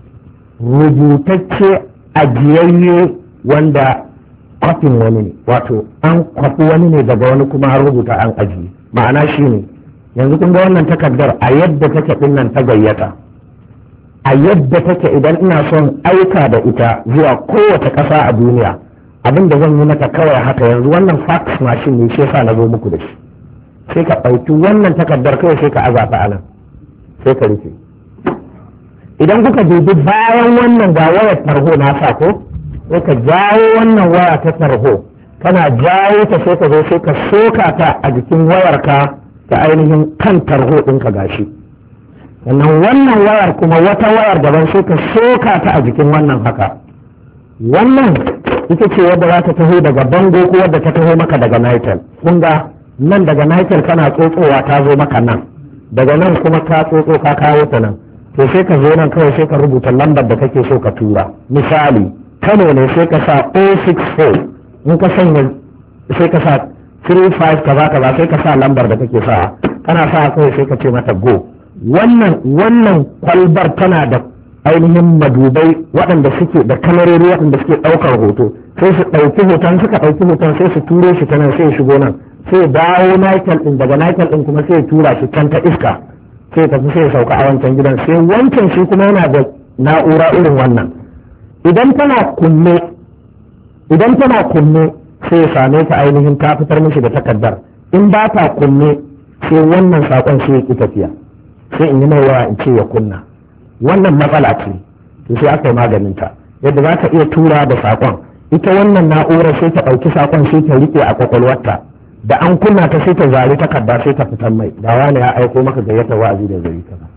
rubutacce ajiyayye wanda kwafin wani ne, wato an kwafi wani ne daga wani kuma an rubuta an ajiye. Ma'ana shine yanzu kun ga wannan takardar a yadda take ɗin nan ta gayyata, a yadda take idan ina son aika da ita zuwa kowace ƙasa a duniya, abin da zan yi mata kawai haka. Yanzu wannan fax machine ne shi yasa na zo muku da shi. Sai ka ɗauki wannan takardar kawai sai ka azafa a nan sai ka rufe. Idan kuka dubi bayan wannan ga wayar tarho na sa ko, sai ka jawo wannan waya ta tarho, kana jawo ta sai ka zo sai ka soka ta a jikin wayarka ta ainihin kan tarho ɗinka gashi. Sannan wannan wayar kuma wata wayar daban sai ka soka ta a jikin wannan haka. Wannan ita ce wadda za ta taho daga bango ko wadda ta taho maka daga nitel. Kun ga nan daga nitel kana tsotsowa ta zo maka nan, daga nan kuma ka tsotso ka kawo ta nan. To sai ka zo nan kawai sai ka rubuta lambar da kake so ka tura. Misali Kano ne sai ka sa zero six four, in ka sanya sai ka sa three five kaza kaza sai ka sa lambar da kake sa, kana sa kawai sai ka ce mata go. Wannan wannan kwalbar tana da ainihin madubai waɗanda suke da kamarori waɗanda suke ɗaukar hoto, sai su ɗauki hoton, suka ɗauki hoton sai su turo shi ta nan sai shigo nan, sai dawo nitel ɗin, daga nitel ɗin kuma sai tura shi can ta iska, sai tafi sai sauka a wancan gidan. Sai wancan shi kuma yana da na'ura irin wannan, idan tana kunne idan tana kunne sai ya same ta ainihin ta fitar mishi da takardar. In ba ta kunne sai wannan saƙon sai ya ƙi tafiya, sai in yi mai waya in ce ya kunna. Wannan matsala ce, to sai aka yi maganinta yadda za ka iya tura da saƙon. Ita wannan na'urar sai ta ɗauki saƙon sai ta riƙe a ƙwaƙwalwarta, da an kunna ta sai ta zari takarda sai ta fitar mai, da wani ya aiko maka gayyata wa'azi da zai kaza.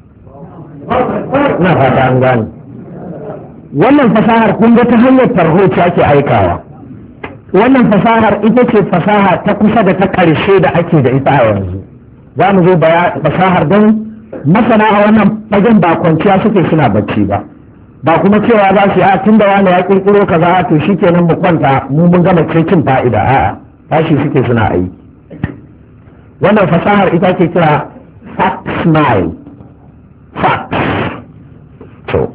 Ina fata an gane. Wannan fasahar kun ga ta hanyar tarho ce ake aikawa. Wannan fasahar ita ce fasaha ta kusa da ta ƙarshe da ake da ita a yanzu. Za mu zo fasahar don masana a wannan fagen ba kwanciya suke suna bacci ba, ba kuma cewa za su yi a tun da wani ya kirkiro kaza to shi kenan mu kwanta mu mun gama cin fa'ida. A'a, tashi suke suna aiki. Wannan fasahar ita ke kira facsimile. Fax. So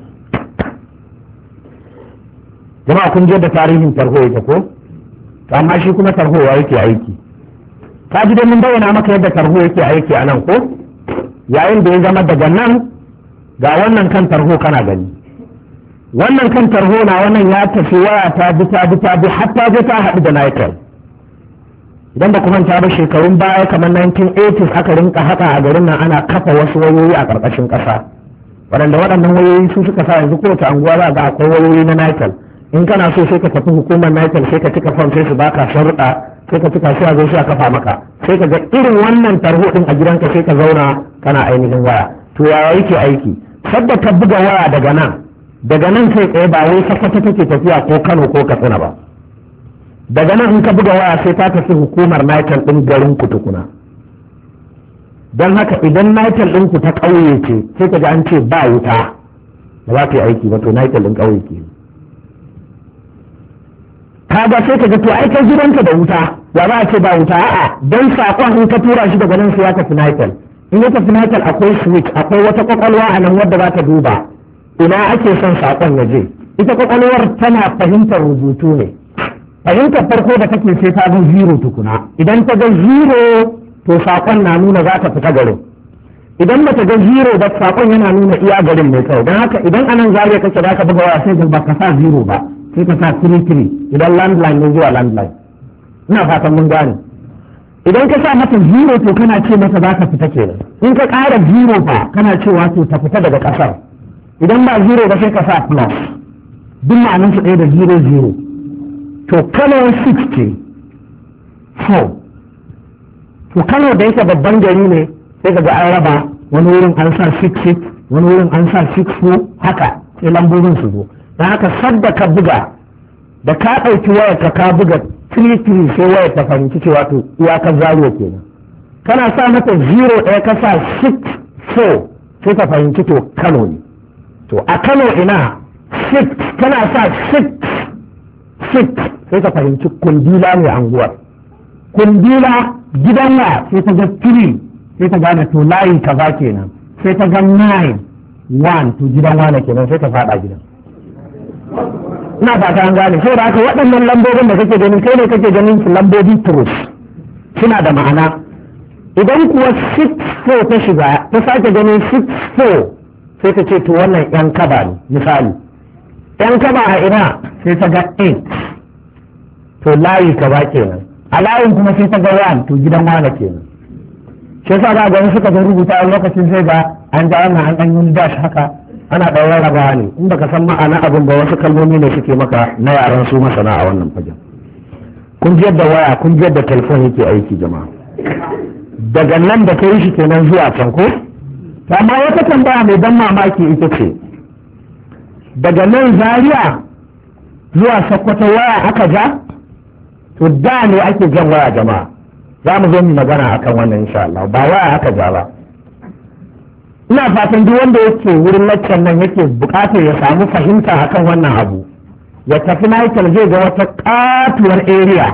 jama'a kun je da tarihin tarho yake ko? Amma shi kuma tarho wa yake aiki. Ka ji da mun bayyana maka yadda tarho yake aiki a nan ko? Yayin da ya zama daga nan ga wannan kan tarho kana gani, wannan kan tarho na wannan ya tafi waya ta bi ta bi ta bi har ta je ta haɗu da nitel. Idan ba kuma ta ba shekarun baya kamar nineteen eighties aka rinka haka a garin nan ana kafa wasu wayoyi a ƙarƙashin ƙasa, waɗanda waɗannan wayoyi su suka sa yanzu kowace anguwa za ga akwai wayoyi na nitel. In kana so sai ka tafi hukumar nitel sai ka cika form sai su baka sharuɗa, sai ka cika sai a zo sai a kafa maka, sai ka ga irin wannan tarho din a gidanka sai ka zauna kana ainihin waya. To yaya yake aiki? Sadda ka buga waya daga nan daga nan kai tsaye ba wai sakwata take tafiya ko Kano ko Katsina ba, daga nan in ka buga waya sai ta tafi hukumar nitel din garin ku tukuna. Don haka idan nitel din ku ta ƙauye ce sai ka ji an ce ba wuta, ba za ta yi aiki ba, to nitel din ƙauye ke. Kaga sai ka ga to ai kai gidanka da wuta, ya ba a ce ba wuta. A'a, don sakon in ka tura shi daga nan sai ya tafi nitel. In ya tafi nitel akwai switch, akwai wata kwakwalwa a nan wadda za ta duba ina ake son sakon ya je. Ita kwakwalwar tana fahimtar rubutu ne. Fahimtar farko da kake sai ta ga zero tukuna. Idan ta ga zero to sakon na nuna za ta fita garin. Idan ba ta ga zero ba sakon yana nuna iya garin mai kyau. Don haka idan anan zariya kake za ka buga waya sai ba ka sa zero ba, sai ka sa three three idan landline ne zuwa landline. ina fatan mun gane. Idan ka sa mata zero to kana ce mata za ka fita kenan, in ka ƙara zero ba kana cewa to ta fita daga ƙasar, idan ba zero ba sai ka sa plus, duk ma'anin su ɗaya da zero zero. To Kano six ce four, to Kano da yake babban gari ne sai ka ga an raba, wani wurin an sa six six, wani wurin an sa six four, haka sai lambobin su zo. don haka sadda ka buga da ka ɗauki wayar ka ka buga three three sai wayar ta fahimci cewa to iyakar zariya kenan. Kana sa mata zero ɗaya ka sa six four sai ta fahimci to Kano ne. To a Kano ina six, kana sa six six sai ta fahimci Kundila ne anguwar. Kundila gidan wa sai ta ga three sai ta gane to layin kaza kenan, sai ta ga nine one to gidan wane kenan sai ta faɗa gidan. Ina fata an gane. Sai da haka waɗannan lambobin da kake ganin kai ne kake ganin su lambobi turus suna da ma'ana. Idan kuwa six four ta shiga ta sake ganin six four sai ta ce to wannan yan kaba ne misali. Yan kaba a ina sai ta ga eight to layi kaza kenan, a layin kuma sai ta ga one to gidan wane kenan. Shi yasa ga gani suka ga rubuta a lokacin sai ga an ja wannan an ɗan yi dash haka ana ɗaurar rabawa ne, in baka san ma'ana abin ba wasu kalmomi ne suke maka na yaran su masana a wannan fagen. Kun ji yadda waya, kun ji yadda telefon yake aiki jama'a. Daga nan da ka yi shi kenan zuwa can ko? Amma wata tambaya mai ban mamaki ita ce, daga nan Zaria zuwa Sokoto waya aka ja? To da ne ake jan waya jama'a. Za mu zo mu magana akan wannan insha Allah, ba waya aka ja ba. Ina fatan duk wanda yake wurin laccan nan yake bukatar ya samu fahimta akan wannan abu ya tafi Michael zai ga wata katuwar area.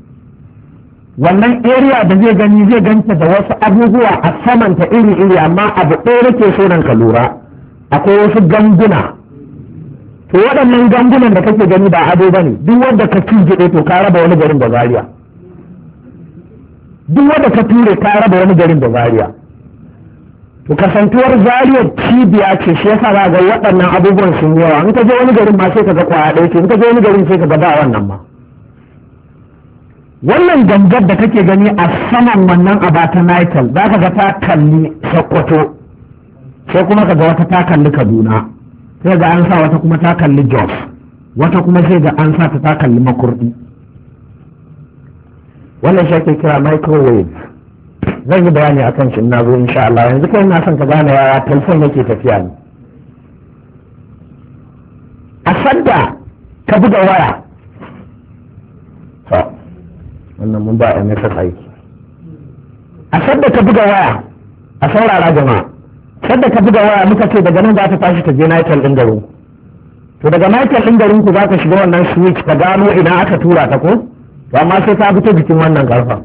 Wannan area da zai gani zai ganta da wasu abubuwa a samanta iri-iri, amma abu ɗaya nake so nan ka lura, akwai wasu ganguna. To waɗannan gangunan da kake gani ba ado bane, duk wanda ka cije to ka raba wani garin da Zaria. Duk wanda ka ture ka raba wani garin da Zaria. To kasantuwar Zaria cibiya ce, shi yasa za ga waɗannan abubuwan sun yawa. In ka je wani garin ma sai ka ga kwaya ɗaya ce, in ka je wani garin sai ka ga ba wannan ma. Wannan gangar da kake gani a saman wannan abata Nitel za ka ga ta kalli Sokoto, sai kuma ka ga wata ta kalli Kaduna, sai ga an sa wata kuma ta kalli Jos, wata kuma sai ga an sa ta ta kalli Makurdi. Wannan shi ake kira microwave. Zan yi bayani a kan shi na zo insha Allah. Yanzu kai na son ka gane yaya telefon yake tafiya ne. A sadda ka buga waya, to wannan mun ba M S S aiki. A sadda ka buga waya, a saurara jama'a, sadda ka buga waya muka ce daga nan za ta tashi ta je Nitel ɗin garin. To daga Nitel ɗin garin ku za ka shiga wannan switch ka gano ina aka tura ta ko? To amma sai ta fito jikin wannan karfa.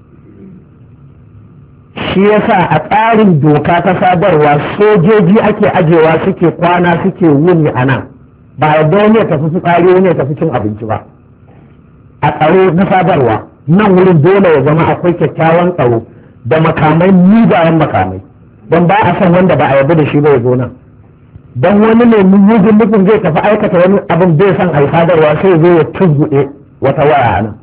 Shi yasa a tsarin doka ta sadarwa sojoji ake ajewa suke kwana suke wuni a nan, ba yadda wani ya tafi fitsari wani ya tafi cin abinci ba. A tsaro na sadarwa nan wurin dole ya zama akwai kyakkyawan tsaro da makamai, mugayen makamai, don ba a san wanda ba a yarda da shi ba ya zo nan. Don wani ne mugun nufin zai tafi aikata wani abin bai san a sadarwa sai zo ya tuzguɗe wata waya a nan.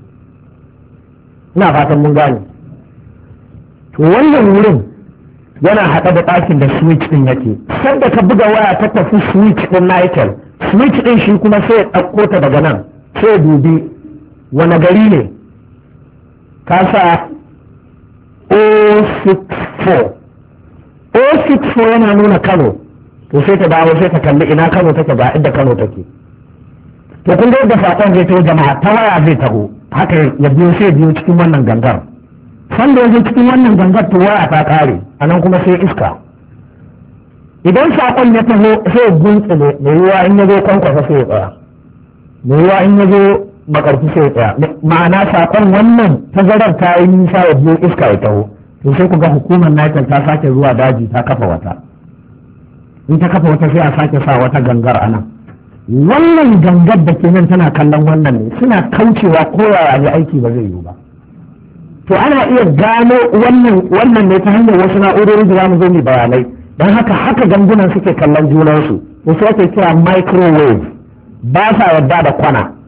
Ina fatan mun gane. To wannan wurin yana haɗa da ɗakin da switch ɗin yake. Sanda ka buga waya ta tafi switch ɗin Nitel, switch ɗin shi kuma sai ya ɗauko ta daga nan, sai ya dubi wani gari ne. Ka sa zero six four. zero six four yana nuna Kano, to sai ta dawo sai ta kalli ina Kano take ba inda Kano take. To kun ga yadda saƙon zai taho jama'a ta waya zai taho, haka ya biyo sai biyo cikin wannan gangar. Sanda ya zo cikin wannan gangar to waya ta kare, a nan kuma sai iska. Idan saƙon ya taho sai guntsile, mai yiwuwa in ya zo kwankwasa sai ya tsaya, mai yiwuwa in ya zo makarfi sai ya tsaya. Ma'ana saƙon wannan tazarar ta yi nisa ya biyo iska ya taho, to sai ku ga hukumar Nitel ta sake zuwa daji ta kafa wata. In ta kafa wata sai a sake sa wata gangar a nan. Wannan gangar da ke nan tana kallon wannan ne, suna kaucewa ko yaya ne aiki ba zai yiwu ba. To ana iya gano wannan wannan ne ta hanyar wasu na'urori da zamu zo mu bayanai. Don haka haka gangunan suke kallon junansu, wasu ake kira microwave, ba sa yadda da kwana.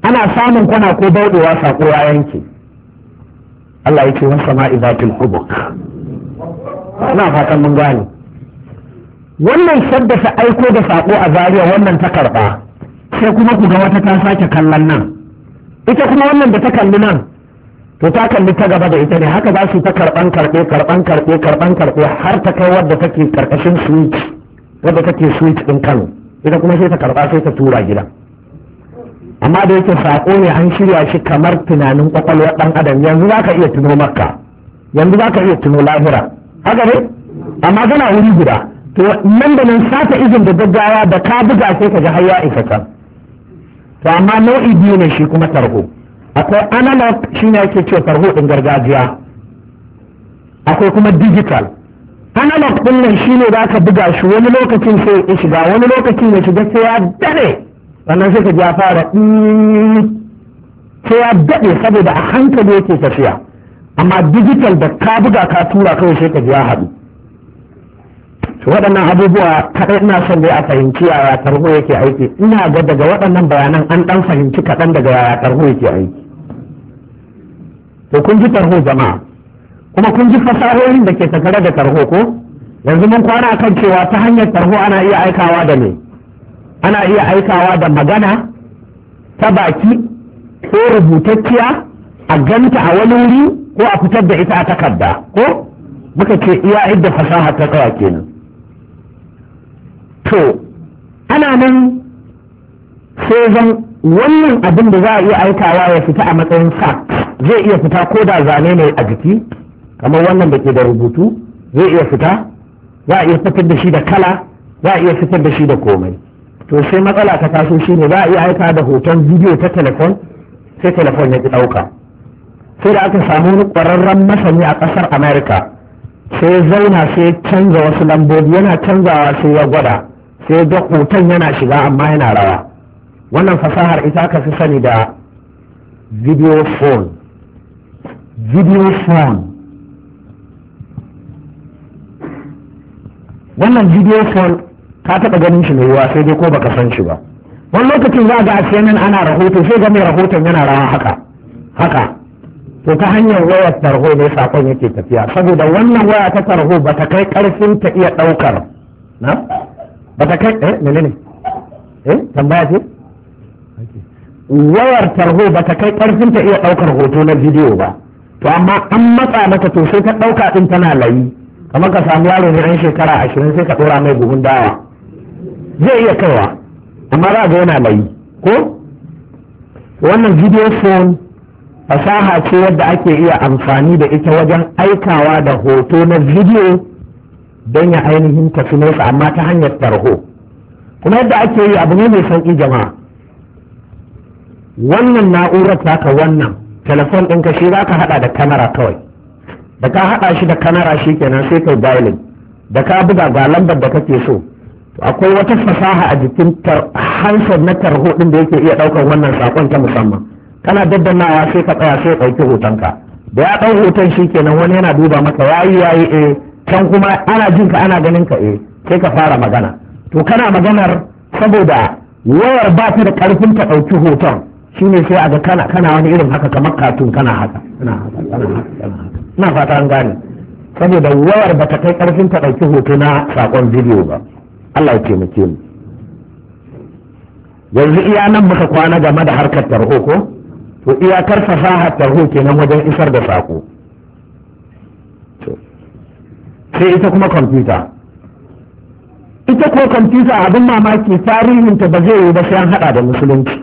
ana samun kwana ko bauɗewa sako ya yanke. Allah ya ce wa sama'i zatil hubuk. ina fatan mun gane wannan sadda ta aiko da sako a Zariya wannan ta karɓa, sai kuma ku ga wata ta sake kallon nan, ita kuma wannan da ta kalli nan to ta kalli ta gaba da ita ne, haka za su ta karɓan karɓe karɓan karɓe karɓan karɓe har ta kai wadda take karkashin switch, wadda take switch ɗin Kano, ita kuma sai ta karɓa sai ta tura gida. Amma da yake saƙo ne an shirya shi kamar tunanin kwakwalwar ɗan adam, yanzu za ka iya tuno Makka, yanzu za ka iya tuno lahira, haka ne? Amma kana wuri guda, to nan da nan sata izin da gaggawa da ka buga sai ka ji har ya isa can. To amma nau'i biyu ne shi kuma tarho, akwai analog shi ne ake cewa tarho ɗin gargajiya, akwai kuma digital. Analog ɗin nan shi ne za ka buga shi wani lokacin sai ya shiga, wani lokacin ya shiga sai ya dare. Wannan sai ka ji ya fara sai ya daɗe saboda a hankali yake tafiya, amma digital da ka buga ka tura kawai sai ka ji ya haɗu. Waɗannan abubuwa kaɗai ina son dai a fahimci yaya tarho yake aiki, ina ga daga waɗannan bayanan an ɗan fahimci kaɗan daga yaya tarho yake aiki. To kun ji tarho jama'a, kuma kun ji fasahohin da ke tattare da tarho ko? Yanzu mun kwana kan cewa ta hanyar tarho ana iya aikawa da me? Ana iya aikawa da magana ta baki ko rubutacciya a ganta a wani wuri ko a fitar da ita a takarda ko muka ce iya idda fasaha ta kawa kenan. To ana nan sai zan wannan abin da za a iya aikawa ya fita a matsayin fax zai iya fita ko da zane ne a jiki kamar wannan da ke da rubutu zai iya fita, za a iya fitar da shi da kala, za a iya fitar da shi da komai. To sai matsala ta taso shi ne za a iya aika da hoton bidiyo ta telefon sai telefon ya ki ɗauka, sai da aka samu wani ƙwararren masani a ƙasar Amerika sai ya zauna sai ya canza wasu lambobi, yana canzawa sai ya gwada sai ga hoton yana shiga amma yana rawa. Wannan fasahar ita aka fi sani da video phone. Video phone wannan video phone ka taɓa ganin shi mai yiwa sai dai ko baka san shi ba. Wani lokacin za ga a C N N ana rahoto sai ga mai rahoton yana rawa haka haka. To ta hanyar wayar tarho ne sakon yake tafiya, saboda wannan waya ta tarho ba ta kai karfin ta iya ɗaukar na ba ta kai eh menene eh tambaya ce wayar tarho ba ta kai karfin ta iya ɗaukar hoto na bidiyo ba. To amma an matsa mata to sai ta ɗauka ɗin tana layi, kamar ka samu yaro ne ɗan shekara ashirin sai ka ɗora mai buhun dawa zai iya kaiwa, amma za ga yana layi ko. Wannan video phone fasaha ce wadda ake iya amfani da ita wajen aikawa da hoto na video don ya ainihin tafi nesa amma ta hanyar tarho. Kuma yadda ake yi abu ne mai sauƙi jama'a. Wannan na'urar taka wannan telefon ɗinka shi za ka haɗa da kamera kawai, da ka haɗa shi da kamera shi kenan sai kai dialing, da ka buga ga lambar da kake so. Akwai wata fasaha a jikin hansar na tarho ɗin da yake iya ɗaukar wannan saƙon ta musamman. Kana daddanawa sai ka tsaya sai ɗauki hotonka, da ya ɗau hoton shi kenan wani yana duba maka yayi yayi eh can kuma ana jin ka ana ganin ka eh sai ka fara magana. To kana maganar saboda wayar ba ta da ƙarfin ta ɗauki hoton shine sai a ga kana kana wani irin haka kamar katun kana haka kana haka kana haka kana haka. Ina fata an gane, saboda wayar ba ta kai ƙarfin ta ɗauki hoto na saƙon bidiyo ba. Allah ya taimake mu. Yanzu iya nan muka kwana game da harkar tarho ko? To iyakar fasahar tarho kenan wajen isar da saƙo. Sai ita kuma kwamfuta. Ita ko kwamfuta abin mamaki tarihinta ba zai yi ba sai an haɗa da musulunci.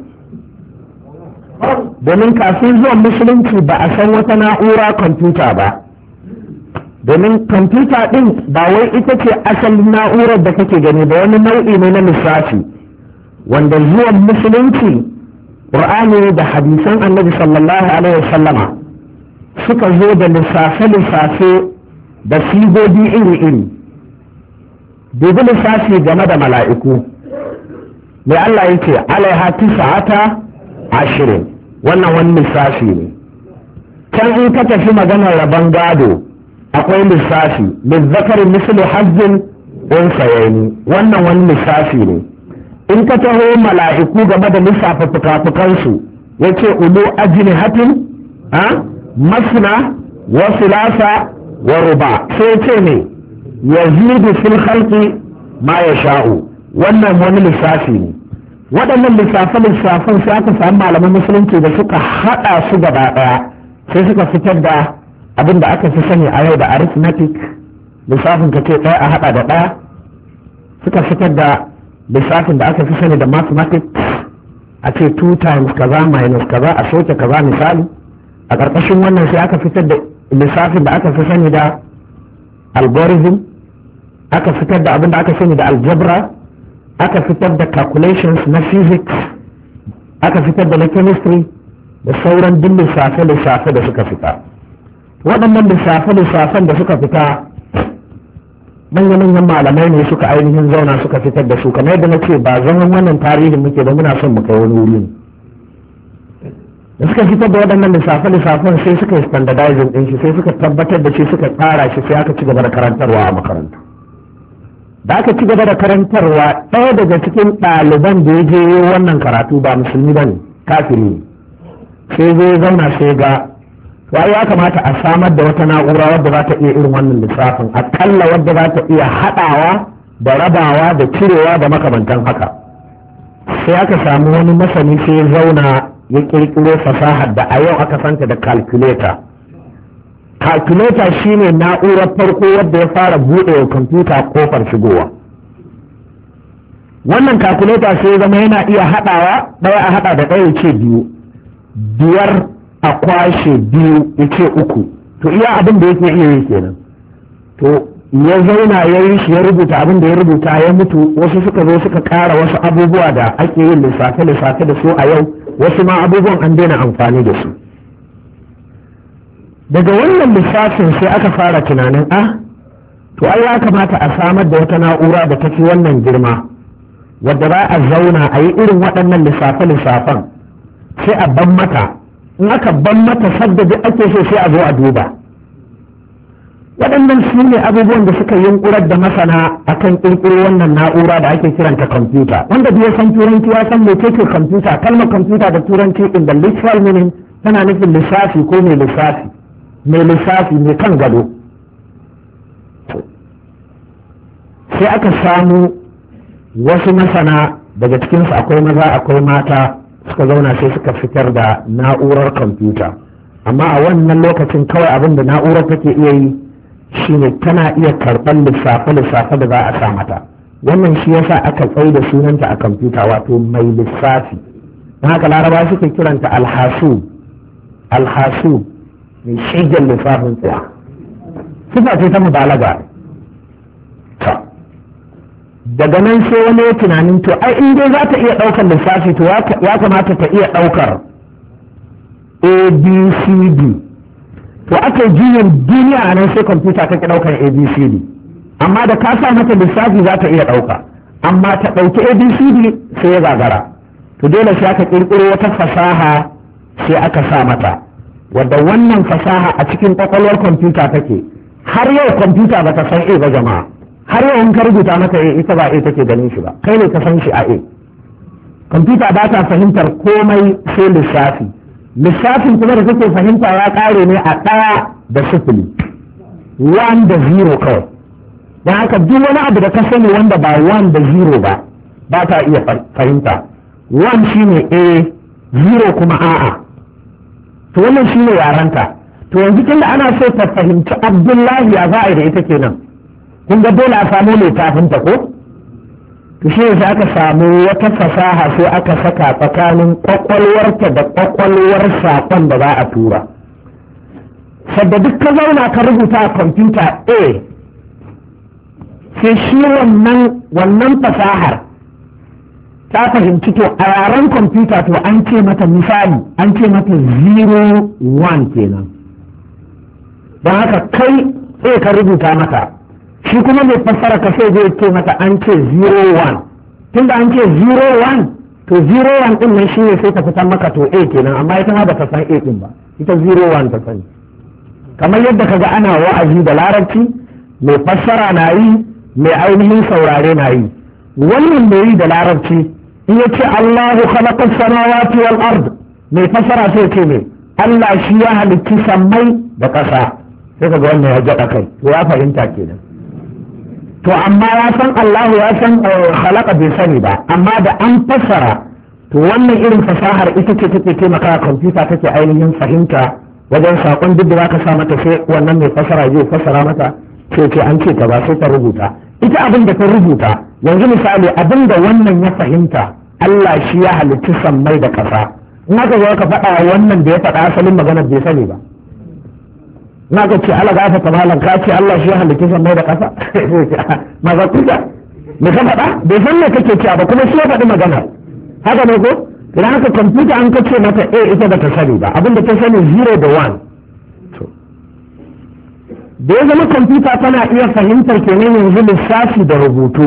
Domin kafin zuwan musulunci ba a san wata na'ura kwamfuta ba. Domin kwamfuta ɗin ba wai ita ce asalin na'urar da kake gani ba, wani nau'i ne na lissafi wanda zuwan musulunci ƙur'ani da hadisan annabi sallallahu alaihi wasallama suka zo da lissafe-lissafe da sigogi iri-iri. Dubi lissafi game da mala'iku mai Allah ya ce alaiha tisa'ata ashirin, wannan wani lissafi ne. Can in ka tafi maganar rabon gado akwai lissafi lizzakari mislu hazzin unsayeni, wannan wani lissafi ne. In ka taho mala'iku game da lissafa fuka-fukansu yace ulu ajnihatin ha masna wa thulatha wa ruba sai yace ne yazidu fil khalqi ma yasha'u. wannan wani lissafi ne. waɗannan lissafe-lissafen sai aka samu malaman musulunci da suka haɗa su gaba ɗaya sai suka fitar da abin da aka fi sani a yau da arithmetic, lissafin ka ce ɗaya a haɗa da ɗaya. suka fitar da lissafin da aka fi sani da mathematics, a ce two times kaza minus kaza a soke kaza misali. a ƙarƙashin wannan sai aka fitar da lissafin da aka fi sani da algorithm, aka fitar da abin da aka sani da algebra, aka fitar da calculations na physics, aka fitar da na chemistry da sauran duk lissafe-lissafe da suka fita. waɗannan lissafe-lissafen da suka fita manya-manyan malamai ne suka ainihin zauna suka fitar da su, kamar yadda na ce ba zaman wannan tarihin muke da muna son mu kai wani wuri. da suka fitar da waɗannan lissafe-lissafen sai suka yi standardizing ɗin shi, sai suka tabbatar da shi, suka tsara shi, sai aka ci gaba da karantarwa a makarantu. da aka ci gaba da karantarwa, ɗaya daga cikin ɗaliban da ya je wannan karatu ba musulmi ba ne, kafiri ne, sai zai zauna sai ga wai ya kamata a samar da wata na'ura wadda za ta iya irin wannan lissafin, akalla wadda za ta iya haɗawa da rabawa da cirewa da makamantan haka. sai aka samu wani masani sai ya zauna ya ƙirƙiro fasahar da a yau aka santa da calculator. calculator shine na'urar farko wadda ya fara buɗe wa kwamfuta kofar shigowa. wannan calculator sai zama yana iya haɗawa ɗaya a haɗa da ɗaya ce biyu, biyar a kwashe biyu ya ce uku, to iya abin da yake iya yi kenan. to ya zauna ya yi shi, ya rubuta abin da ya rubuta, ya mutu. wasu suka zo suka ƙara wasu abubuwa da ake yin lissafe-lissafe da su a yau, wasu ma abubuwan an daina amfani da su. daga wannan lissafin sai aka fara tunanin ah to ai ya kamata a samar da wata na'ura da tafi wannan girma, wadda za a zauna a yi irin waɗannan lissafe-lissafen, sai a ban mata. in aka ban mata sadda duk ake so sai a zo a duba. waɗannan su ne abubuwan da suka yunkurar da masana akan ƙirƙiro wannan na'ura da ake kiranta kwamfuta. wanda bai san turanci ya san me take kwamfuta. kalmar kwamfuta da turanci in the literal meaning tana nufin lissafi ko mai lissafi, mai lissafi mai kan gado. sai aka samu wasu masana, daga cikinsu akwai maza akwai mata, suka zauna sai suka fitar da na'urar kwamfuta. amma a wannan lokacin kawai abin da na'urar take iya yi shine tana iya karɓar lissafe-lissafe da za a sa mata. wannan shi yasa aka tsaye da sunanta a kwamfuta, wato mai lissafi. don haka laraba suke kiranta alhasu alhasu mai shigen lissafin tsaya. sifa ce ta mubalaga. daga nan sai wani tunanin to ai in dai za ta iya ɗaukar lissafi to ya kamata ta iya ɗaukar a b c d. to aka juyin duniya a nan sai kwamfuta ta ki ɗaukar a b c d, amma da ka sa mata lissafi za ta iya ɗauka, amma ta ɗauki a b c d sai ya gagara. to dole sai aka ƙirƙiro wata fasaha sai aka sa mata, wadda wannan fasaha a cikin ƙwaƙwalwar kwamfuta take. har yau kwamfuta ba ta san a ba jama'a. har yau in ka rubuta maka a ita ba a take ganin shi ba, kai ne ka san shi a a. kwamfuta ba ta fahimtar komai sai lissafi. lissafin kuma da kake fahimta ya ƙare ne a ɗaya da sifili, one da zero kawai. don haka duk wani abu da ka sani wanda ba one da zero ba ba ta iya fahimta. one shine a, zero kuma a'a. to wannan shine yaranta. to yanzu tunda ana so ta fahimci Abdullahi ya za a yi da ita kenan, kun ga dole a samu littafinta ko? to shi sai aka samu wata fasaha sai aka saka tsakanin kwakwalwarta da kwakwalwar saƙon da za a tura. sadda duk ka zauna ka rubuta a kwamfuta a, sai shi wannan wannan fasahar ta fahimci to a yaren kwamfuta to an ce mata misali an ce mata zero one kenan. don haka kai sai ka rubuta mata, shi kuma mai fassara ka sai zai ce mata an ce zero one. tunda an ce zero one to zero one din nan shine sai ta fitar maka to a kenan, amma ita ma ba ta san a din ba, ita zero one ta sani. kamar yadda kaga ana wa'azi da larabci, mai fassara na yi, mai ainihin saurare na yi. wannan mai yi da larabci in ya ce Allahu khalaqa samawati wal ard, mai fasara sai ce ne Allah shi ya halicci sammai da ƙasa, sai ka ga wannan ya jaɗa kai to ya fahimta kenan. To amma ya san Allah ya san khalaqa bai sani ba, amma da an fassara to wannan irin fasahar ita ce take taimakawa kwamfuta take ainihin fahimta wajen saƙon duk da za ka sa mata sai wannan mai fasara zai fasara mata sai ce an ce ka ba sai ta rubuta ita abin da ta rubuta. Yanzu misali abin da wannan ya fahimta Allah shi ya halitta sammai da ƙasa, in aka zo ka faɗa wannan da ya faɗa asalin maganar bai sani ba, in aka ce Allah gafa ta malam ka ce Allah shi ya halitta sammai da ƙasa maza kuka me ka faɗa bai san me kake cewa ba kuma shi ya faɗi maganar. Haka ne ko idan haka kwamfuta an kace mata a ita ba ta sani ba, abinda ta sani zero da one. Da ya zama kwamfuta tana iya fahimtar kenan yanzu lissafi da rubutu,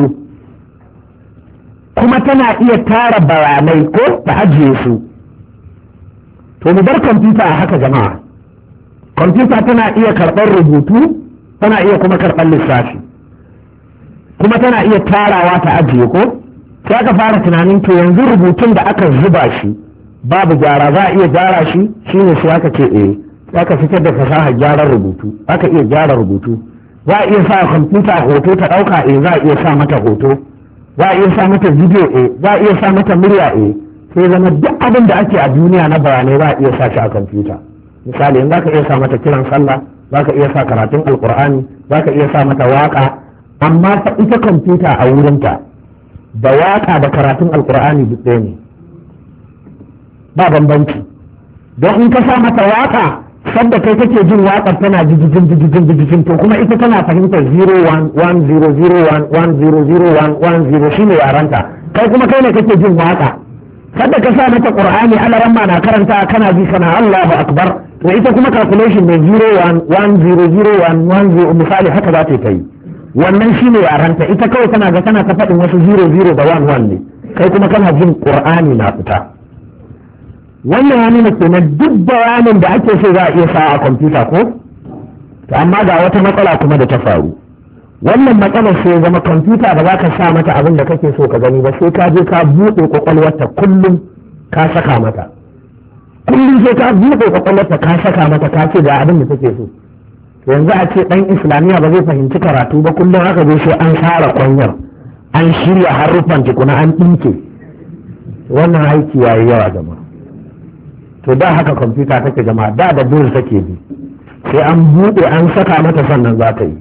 kuma tana iya tara bayanai ko ta ajiye su. To mu bar kwamfuta a haka jama'a. Kwamfuta tana iya karɓar rubutu, tana iya kuma karɓar lissafi, kuma tana iya tarawa ta ajiye ko. Sai aka fara tunanin to yanzu rubutun da aka zuba shi babu gyara za a iya gyara shi, shine sai aka ce eh sai aka fitar da fasahar gyaran rubutu, aka iya gyara rubutu, za a iya sa kwamfuta hoto ta ɗauka eh za a iya sa mata hoto, za a iya sa mata video eh za a iya sa mata murya eh sai zama duk abin da ake a duniya na bayanai za a iya sa shi a kwamfuta. Misali in za ka iya sa mata kiran sallah, za ka iya sa karatun alkur'ani, za ka iya sa mata waka, amma fa ita kwamfuta a wurinta da waka da karatun alkur'ani duk ɗaya ne, ba bambanci. Don in ka sa mata waka sadda kai kake jin wakar tana jijijin jijijin jijijin to kuma ita tana fahimtar zero one one zero zero one one zero zero one one zero shine yaranta, kai kuma kai ne kake jin waka. Sadda ka sa mata qur'ani alaramma na karanta kana ji kana Allahu akbar, to ita kuma calculation ne zero one one zero zero one one zero misali haka za ta yi. Wannan shi ne yaranta, ita kawai kana ga kana ta faɗin wasu zero zero da one one ne, kai kuma kana jin ƙur'ani na fita. Wannan ya nuna kenan duk bayanin da ake so za a iya sa a kwamfuta ko? To amma ga wata matsala kuma da ta faru. Wannan matsalar sai zama kwamfuta ba za ka sa mata abin da kake so ka gani ba, sai ka je ka buɗe kwakwalwarta kullum ka saka mata. Kullum sai ka buɗe kwakwalwarta ka saka mata ka ce ga abin da take so. Yanzu a ce ɗan islamiyya ba zai fahimci karatu ba, kullum haka zai sai an tsara kwanyar an shirya haruffan tukuna an ɗinke. Wannan aiki yayi yawa jama'a. To da haka kwamfuta take jama'a, da da dole take bi sai an buɗe an saka mata sannan za ta yi.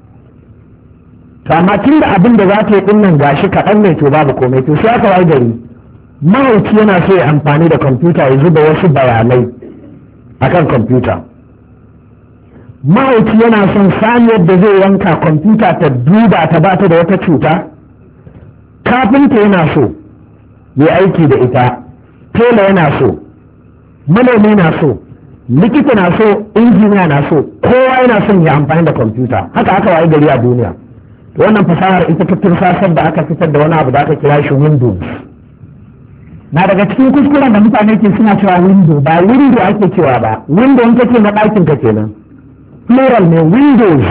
To amma tun da abin da za ta yi ɗin nan gashi kaɗan ne to babu komai, to sai aka wayi gari mahauci yana so ya amfani da kwamfuta ya zuba wasu bayanai akan kwamfuta. Mahauci yana son saniyar da zai yanka kwamfuta ta duba ta ba ta da wata cuta, kafinta yana so ya aiki da ita, tela yana so, manomi na so, likita na so, injiniya na so, kowa yana son ya amfani da kwamfuta. Haka aka wayi gari a duniya. Wannan fasahar ita ta tursasar da aka fitar da wani abu da aka kira shi Windows. Na daga cikin kuskuren da mutane ke suna cewa window, ba window ake cewa ba, window in kake na ɗakin ka kenan. Plural ne Windows.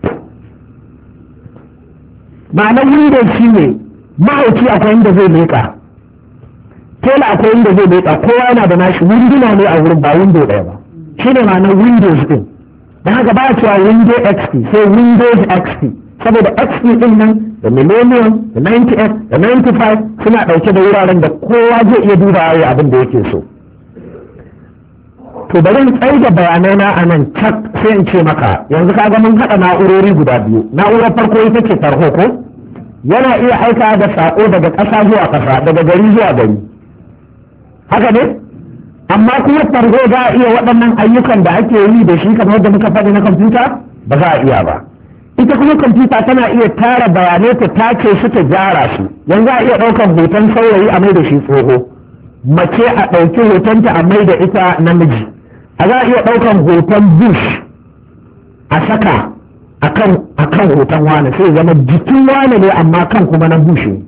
Ma'anar Windows shi ne mahauci akwai inda zai leƙa, tela akwai inda zai leƙa, kowa yana da nashi winduna ne a wurin ba window ɗaya ba. Shi ne ma'anar Windows ɗin. Da haka ba a cewa Windows X P sai Windows X P, saboda X P ɗin nan da Millennium da ninety-eight da ninety-five suna ɗauke da wuraren da kowa zai iya dubawa ya abin da yake so. To bari in tsaye da bayanai na a nan cak sai in ce maka yanzu ka ga mun haɗa na'urori guda biyu. Na'urar farko ita ce tarho ko yana iya aika da saƙo daga ƙasa zuwa ƙasa, daga gari zuwa gari, haka ne? Amma kuma tarho za a iya waɗannan ayyukan da ake yi da shi kamar da muka faɗi na kwamfuta ba za a iya ba. Ita kuma kwamfuta tana iya tara bayanai ta tace su ta gyara su. Yanzu a iya ɗaukar hoton saurayi a mai da shi tsoho, mace a ɗauki hotonta a mai da ita namiji. A za a iya ɗaukan hoton bush a saka akan akan hoton wane sai zama jikin wane ne amma kan kuma na bush ne.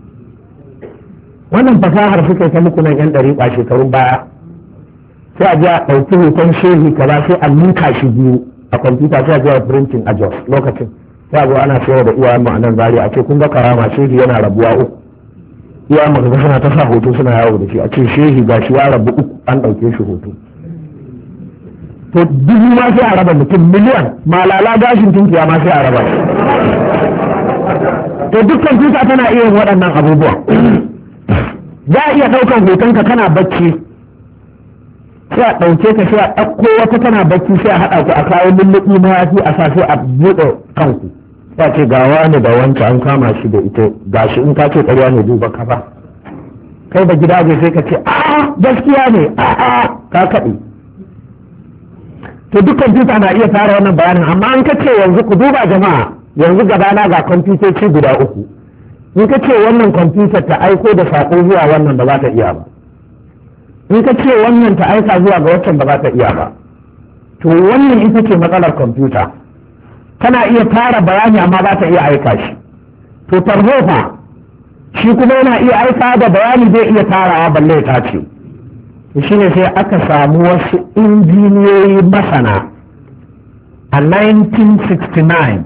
Wannan fasahar suka yi ta muku nan yan ɗariƙa shekarun baya, sai a je a ɗauki hoton shehi kaza sai a ninka shi biyu a kwamfuta, sai a je a printing a Jos lokacin sai a zo ana sayar da iyayen mu a nan Zaria a ce kun ga karama shehi yana rabuwa uku, iya maka suna ta sa hoto suna yawo da shi a ce shehi ga shi ya rabu uku an ɗauke shi hoto to dubu ma sai a raba mutum miliyan malala gashin tunkiya ma sai a raba to duk kwamfuta tana iya waɗannan abubuwa za a iya ɗaukar hotonka kana bacci sai a ɗauke ka sai a ɗauko wata tana bacci sai a haɗa ku a kawo lulluɓi na yafi a sa sai a buɗe kanku ya ce ga wani da wancan an kama shi da ita ga shi in ka ce ƙarya ne duba ka ba kai da gida sai ka ce a gaskiya ne a a ka kaɗe to duk kwamfuta na iya fara wannan bayanin amma an ka ce yanzu ku duba jama'a yanzu gabana ga kwamfutoci guda uku in ka ce wannan kwamfutar ta aiko da saƙo zuwa wannan ba za ta iya ba in ka ce wannan ta aika zuwa ga waccan ba za ta iya ba to wannan ita ce matsalar kwamfuta tana iya tara bayani amma ba ta iya aika shi to tarhofa shi kuma yana iya aika da bayani zai iya tarawa balle ta ce shi ne sai aka samu wasu injiniyoyi masana a nineteen sixty-nine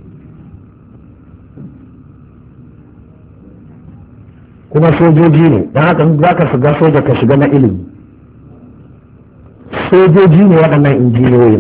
kuma sojoji ne don haka za ka shiga soja ka shiga na ilimi sojoji ne waɗannan injiniyoyin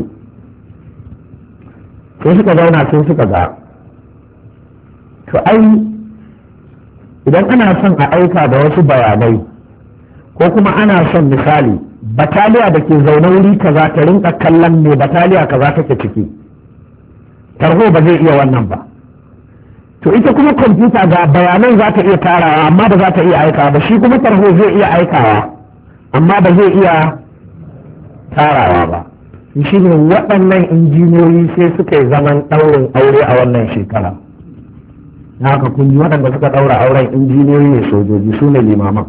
sai suka zauna sai suka ga to ai idan ana son a aika da wasu bayanai ko kuma ana son misali bataliya da ke zaune wuri kaza ta rinka kallon me bataliya kaza take ciki tarho ba zai iya wannan ba to ita kuma kwamfuta ga bayanan za ta iya tarawa amma ba za ta iya aikawa ba shi kuma tarho zai iya aikawa amma ba zai iya tarawa ba shi ne waɗannan injiniyoyi sai suka yi zaman ɗaurin aure a wannan shekara na haka kun ji waɗanda suka ɗaura auren injiniyoyi ne sojoji su ne limaman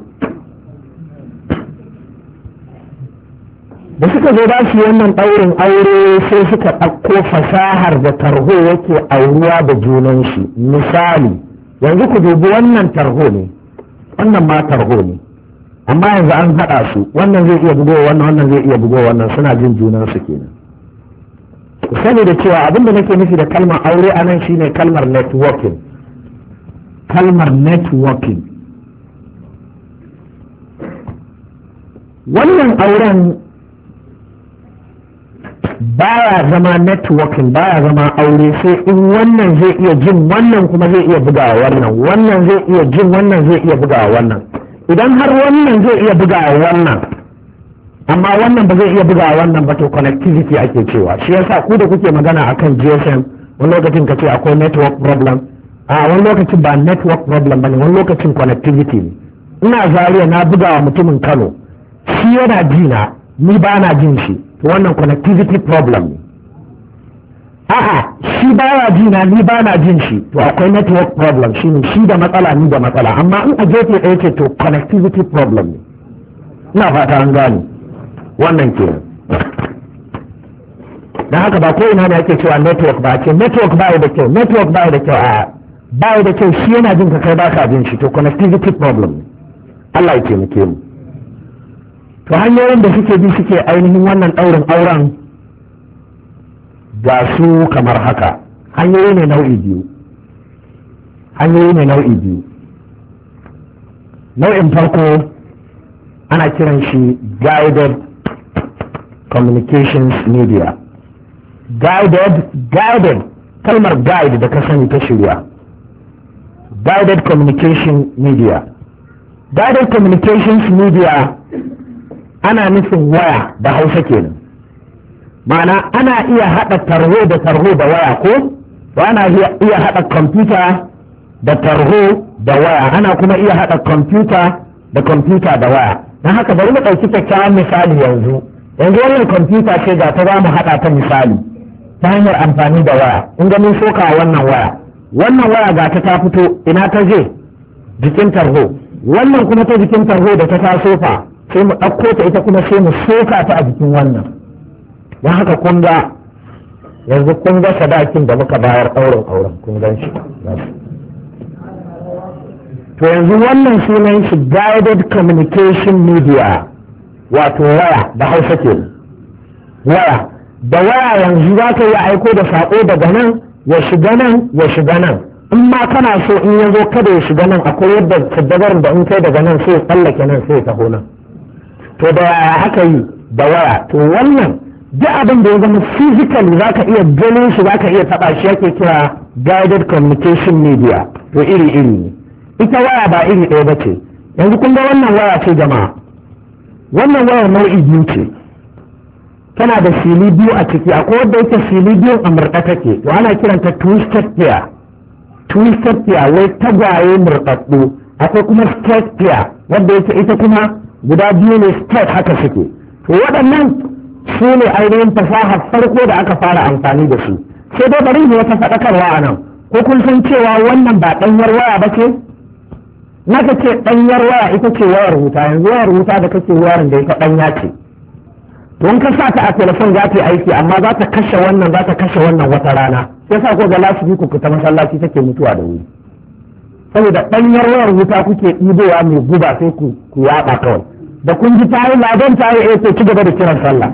da suka zo ba su wannan ɗaurin aure sai suka ɗauko fasahar da tarho yake auruwa da junan shi misali yanzu ku dubi wannan tarho ne wannan ma tarho ne amma yanzu an haɗa su wannan zai iya bugowa wannan wannan zai iya bugowa wannan suna jin junan su kenan ku sani da cewa abin da nake nufi da kalmar aure a nan shine kalmar networking kalmar networking wannan auren baya zama networking baya zama aure sai in wannan zai iya jin wannan kuma zai iya bugawa wannan wannan zai iya jin wannan zai iya bugawa wannan idan har wannan zai iya bugawa wannan amma wannan ba zai iya bugawa wannan ba to connectivity ake cewa shi yasa ku da kuke magana akan G S M wani lokacin ka ce akwai network problem a wani lokacin ba network problem bane wani lokacin connectivity ne ina Zaria na bugawa mutumin Kano shi yana jina ni ba na jin shi to wannan connectivity problem ne a'a shi baya jina ni ba na jin shi to akwai network problem shi ne shi da matsala ni da matsala amma in a gefe ɗaya ce to connectivity problem ne ina fata an gane wannan kenan dan haka ba ko ina ne ake cewa network ba ce network ba da kyau network ba da kyau a ba da kyau shi yana jin ka kai ba ka jin shi to connectivity problem ne Allah ya taimake mu to hanyoyin da suke bi suke ainihin wannan ɗaurin auren ga su kamar haka hanyoyi ne nau'i biyu hanyoyi ne nau'i biyu nau'in farko ana kiran shi guided communications media guided guided kalmar guide da ka sani ta shirya guided communication media guided communications media ana nufin waya da hausa kenan ma'ana ana iya haɗa tarho da tarho da waya ko ana iya haɗa kwamfuta da tarho da waya ana kuma iya haɗa kwamfuta da kwamfuta da waya don haka bari mu ɗauki kyakkyawan misali yanzu yanzu wannan kwamfuta ce ga ta za mu haɗa ta misali ta hanyar amfani da waya in ga mun soka wannan waya wannan waya ga ta ta fito ina ta je jikin tarho wannan kuma ta jikin tarho da ta taso fa sai mu ɗauko ta ita kuma sai mu soka ta a jikin wannan don haka kun ga yanzu kun ga sadakin da muka bayar ɗaurin auren kun gan shi to yanzu wannan sunan shi guided communication media wato waya da hausa ke waya da waya yanzu za ka yi aiko da saƙo daga nan ya shiga nan ya shiga nan in ma kana so in ya zo kada ya shiga nan akwai yadda saddabarin da in kai daga nan sai ya tsallake nan sai ya taho nan to da yaya aka yi da waya to wannan duk abin da ya zama physically za ka iya ganin shi za ka iya taɓa shi yake kira guided communication media to iri iri ne ita waya ba iri ɗaya ba ce yanzu kun ga wannan waya ce jama'a wannan wayar nau'i biyu ce tana da fili biyu a ciki akwai wadda yake fili biyun a murɗa take to ana kiranta twisted pair twisted pair wai tagwaye murɗaɗɗu akwai kuma straight pair wadda yake ita kuma guda biyu ne straight haka suke to waɗannan su ne ainihin fasahar farko da aka fara amfani da su sai dai bari ne wata faɗakarwa a nan ko kun san cewa wannan ba ɗanyar waya ba ce naka ce ɗanyar waya ita ce wayar wuta yanzu wayar wuta da kake wayarin da ita ɗanya ce to in ka sa ta a telefon za ta yi aiki amma za ta kashe wannan za ta kashe wannan wata rana sai sa ko ga lasibi ku ta masallaci take mutuwa da wuri saboda ɗanyar wayar wuta kuke ɗibowa mai guba sai ku ku yaɗa kawai da kun ji ta yi ladan ta yi eh ci gaba da kiran sallah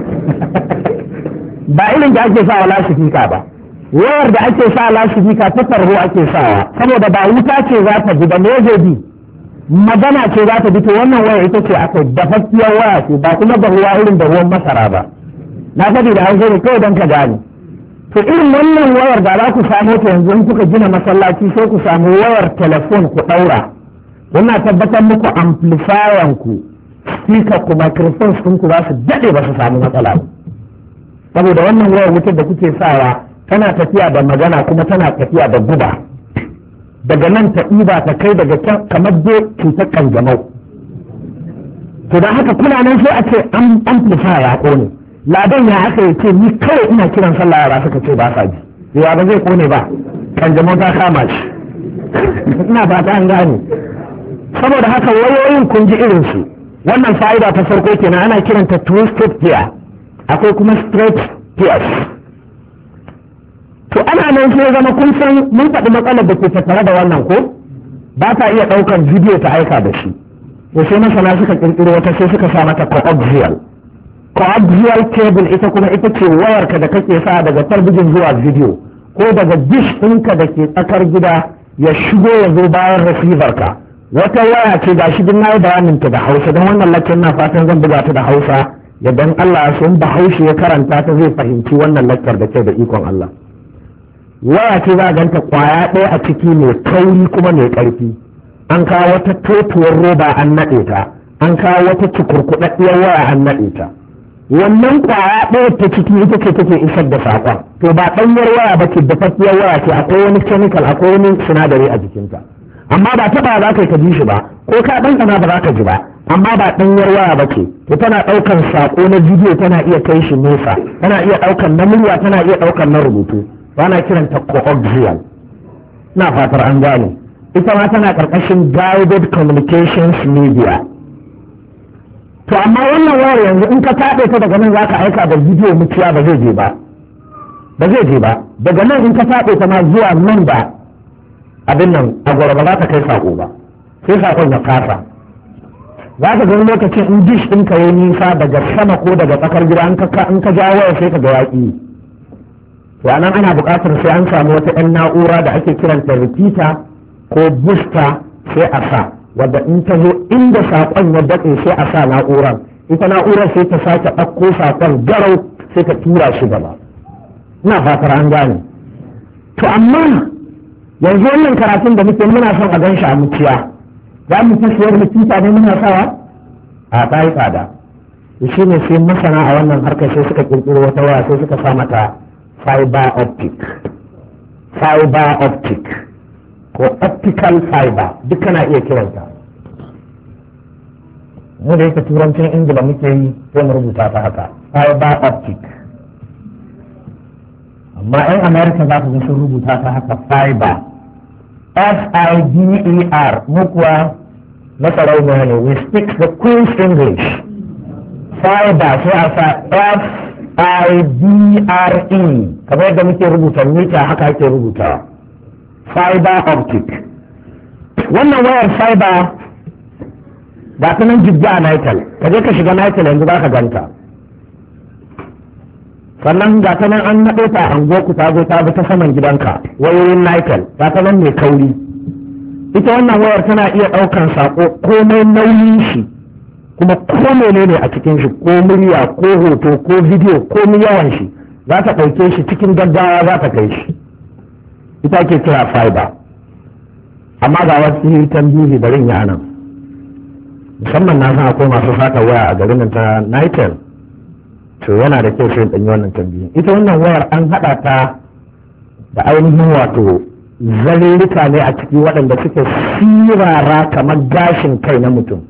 ba irin da ake sawa lasifika ba wayar da ake sa lasifika ta tarho ake sawa saboda ba wuta ce za ta ji ba me zai bi magana ce za ta bi to wannan waya ita ce aka dafaffiyar waya ce ba kuma da ruwa irin da ruwan masara ba na faɗi da hausa ne kawai don ka gane to irin wannan wayar da za ku samu ta yanzu in kuka gina masallaci sai ku samu wayar telefon ku ɗaura wannan tabbatar muku amplifier ku speaker ku microphones ɗinku za su daɗe ba su samu matsala ba saboda wannan wayar wutar da kuke sawa tana tafiya da magana kuma tana tafiya da guba daga nan ta ɗiba ta kai daga can kamar dai cutar kanjamau to da haka kuna nan sai a ce an amplifier ya ƙone ladan ya aka yi ce ni kawai ina kiran sallah yara suka ce ba sa ji yawa ba zai ƙone ba kanjamau ta kama shi ina fata an gane saboda haka wayoyin kun ji irin su wannan fa'ida ta farko kenan ana kiranta twisted pair akwai kuma straight pairs to ana nan sai zama kun san mun faɗi matsalar da ke tattare da wannan ko ba ta iya ɗaukar bidiyo ta aika da shi to sai masana suka ƙirƙiro wata sai suka sa mata coaxial coaxial cable ita kuma ita ce wayarka da kake sa daga talbijin zuwa bidiyo ko daga dish ɗinka da ke tsakar gida ya shigo ya zo bayan receiver ka wata waya ce ga shi din nayi bayanin ta da Hausa don wannan lakin na fatan zan buga ta da Hausa yadda Allah ya so Bahaushe ya karanta ta zai fahimci wannan lakkar da ke da ikon Allah waya ce za ganta kwaya ɗaya a ciki mai kauri kuma mai ƙarfi an kawo wata totuwar roba an naɗe ta an kawo wata cikurkuɗaɗɗiyar waya an naɗe ta wannan kwaya ɗaya ta ciki ita ce take isar da saƙon to ba ɗanyar waya ba ce dafaffiyar waya ce akwai wani chemical akwai wani sinadari a jikinta amma ba taɓa za ka yi ka ji shi ba ko ka ɗanɗana ba za ka ji ba amma ba ɗanyar waya ba ce to tana ɗaukan saƙo na bidiyo tana iya kai shi nesa tana iya ɗaukan na murya tana iya ɗaukan na rubutu ana kiranta coaxial na fatar an gane ita ma tana ƙarƙashin guided communications media to amma wannan wayar yanzu in ka taɓe ta daga nan za ka aika da bidiyo muciya ba zai je ba ba zai je ba daga nan in ka taɓe ta ma zuwa nan da abin nan a gwara ba za ta kai saƙo ba sai saƙon ya kasa za ka gani lokacin in dish ɗinka ya nisa daga sama ko daga tsakar gida in ka ja waya sai ka ga yaƙi to anan ana buƙatar sai an samu wata 'yan na'ura da ake kiranta repeater ko booster sai a sa wadda in ta zo inda saƙon ya daɗe sai a sa na'urar ita na'urar sai ta sake ɗauko saƙon garau sai ta tura shi gaba ina fatar an gane to amma yanzu wannan karatun da muke muna son a gan shi a muciya za mu ta siyar repeater ne muna sawa a ta yi tsada shi ne sai masana a wannan harkar sai suka ƙirƙiro wata waya sai suka sa mata fiber optic fiber optic ko optical fiber duk kana iya kiranta mu da yake turancin ingila muke yi sai mu rubuta ta haka fiber optic amma yan america za ku ga sun rubuta ta haka fiber F I B E R mu kuwa na sarauniya ne we speak the Queen's English fiber sai a sa F I B R E kamar yadda muke rubuta mita haka ake rubuta fiber optic wannan wayar fiber ba ta nan jibga a nitel ka je ka shiga nitel yanzu za ka ganta sannan ga ta nan an naɗe ta an ku ta zo ta bi ta saman gidanka wayoyin Nitel ga ta nan mai kauri. Ita wannan wayar tana iya ɗaukan saƙo komai nauyin shi kuma ko menene a cikin shi ko murya ko hoto ko bidiyo ko yawan shi za ta ɗauke shi cikin gaggawa za ta kai shi. Ita ke kira fiber. Amma ga wasu tambihi bari ya nan musamman na san akwai masu saka waya a garin nan ta Nitel, to yana da kyau sai in ɗanyi wannan tambihi. Ita wannan wayar an haɗa ta da ainihin wato zalilika ne a ciki waɗanda suke sirara kamar gashin kai na mutum.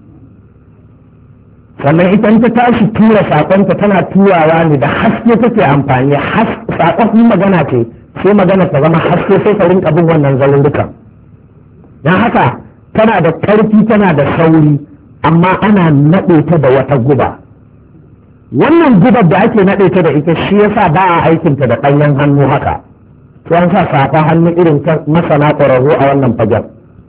Sannan ita ta tashi tura saƙonta tana turawa ne da haske take amfani. Saƙon magana ce sai magana ta zama haske sai ka rinka bin wannan zalilikan. Don haka tana da ƙarfi tana da sauri amma ana naɗe ta da wata guba. Wannan gubar da ake naɗe ta da ita shi yasa ba a aikinta da ɗanyen hannu haka. To an sa safa hannu irin masana ƙwararru a wannan fajar.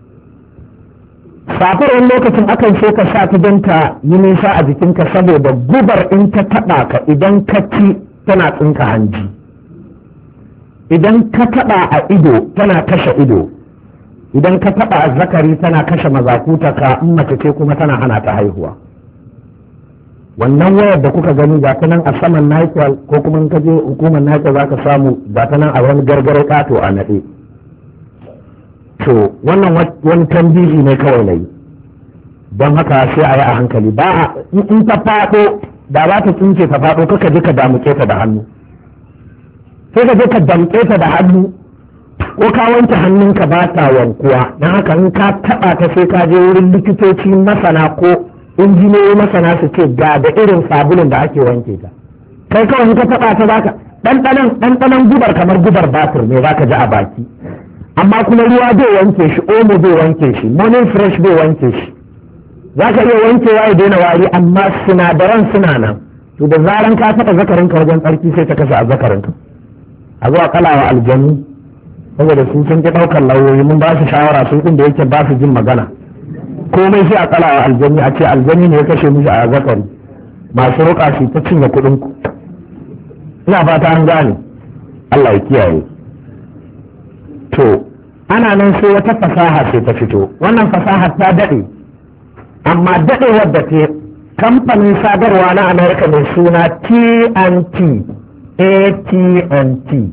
Safar wani lokacin akan so ka sa ta don ta yi nisa a jikinka saboda gubar in ta taɓa ka idan ka ci tana tsinka hanji. Idan ka taɓa a ido tana kashe ido. Idan ka taɓa a zakari tana kashe mazakuta ka in mace ce kuma tana hana ta haihuwa. Wannan wayar da kuka gani ga ta nan a saman Nitel ko kuma in ka je hukumar Nitel za ka samu ga ta nan a wani gargare ƙato a naɗe. To wannan wani tambihi ne kawai na yi, don haka sai a yi a hankali. Ba a in ta faɗo da ba ta tsince ta faɗo kaka je ka damuke ta da hannu. Sai ka je ka damƙe ta da hannu ko ka wanke hannunka ba ta wankuwa, don haka in ka taɓa ta sai ka je wurin likitoci masana ko injiniyoyi masana su ce ga da irin sabulun da ake wanke ta. Kai kawai in ka taɓa ta zaka ɗanɗanan ɗanɗanan gubar kamar gubar batir ne zaka ji a baki, amma kuma ruwa bai wanke shi, omo bai wanke shi, morning fresh bai wanke shi. Zaka iya wankewa ya daina wari amma sinadaran suna nan. To da zaran ka taɓa zakarinka wajen tsarki sai ta kashe a zakarinka. A zuwa kalawa aljanu saboda sun sun ki ɗaukar lauyoyi mun ba su shawara sun ɗin da yake ba su jin magana. Komai sai a kalawa aljani a ce aljani ne ya kashe mishi a zakari. Masu roƙa shi ta cinye kuɗin ku. Ina fata an gane. Allah ya kiyaye. To ana nan sai wata fasaha sai ta fito. Wannan fasaha ta daɗe. Amma daɗewar da ta kamfanin sadarwa na Amerika mai suna T and T A T and T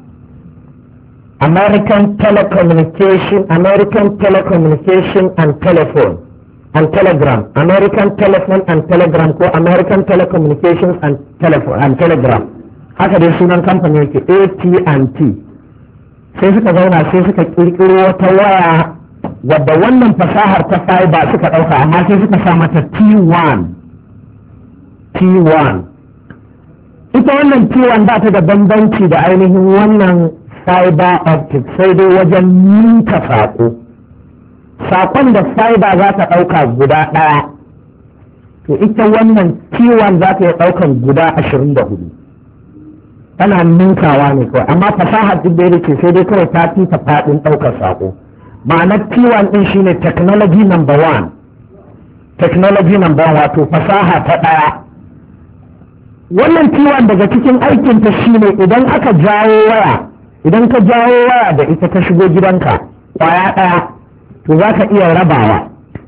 American Telecommunication American Telecommunication and Telephone and Telegram American Telephone and Telegram ko American Telecommunications and Telephone and Telegram haka dai sunan kamfanin yake A T and T. Sai suka zauna sai suka kirkiro wata waya wadda wannan fasahar ta fiber suka ɗauka amma sai suka sa mata T one. T one ita wannan T one ba ta da bambanci da ainihin wannan fiber optic sai dai wajen ninka saƙo. Saƙon da fiber za ta ɗauka guda ɗaya to ita wannan T one za ta yi ɗaukan guda ashirin da hudu. Tana ninkawa ne kawai amma fasahar duk da yake sai dai kawai ta fi ta faɗin ɗaukar saƙo. Ma'anar T one ɗin shine technology number one. Technology number one wato fasaha ta ɗaya. Wannan T one daga cikin aikinta shine idan aka jawo waya, idan ka jawo waya da ita ta shigo gidanka kwaya ɗaya, to za ka iya rabawa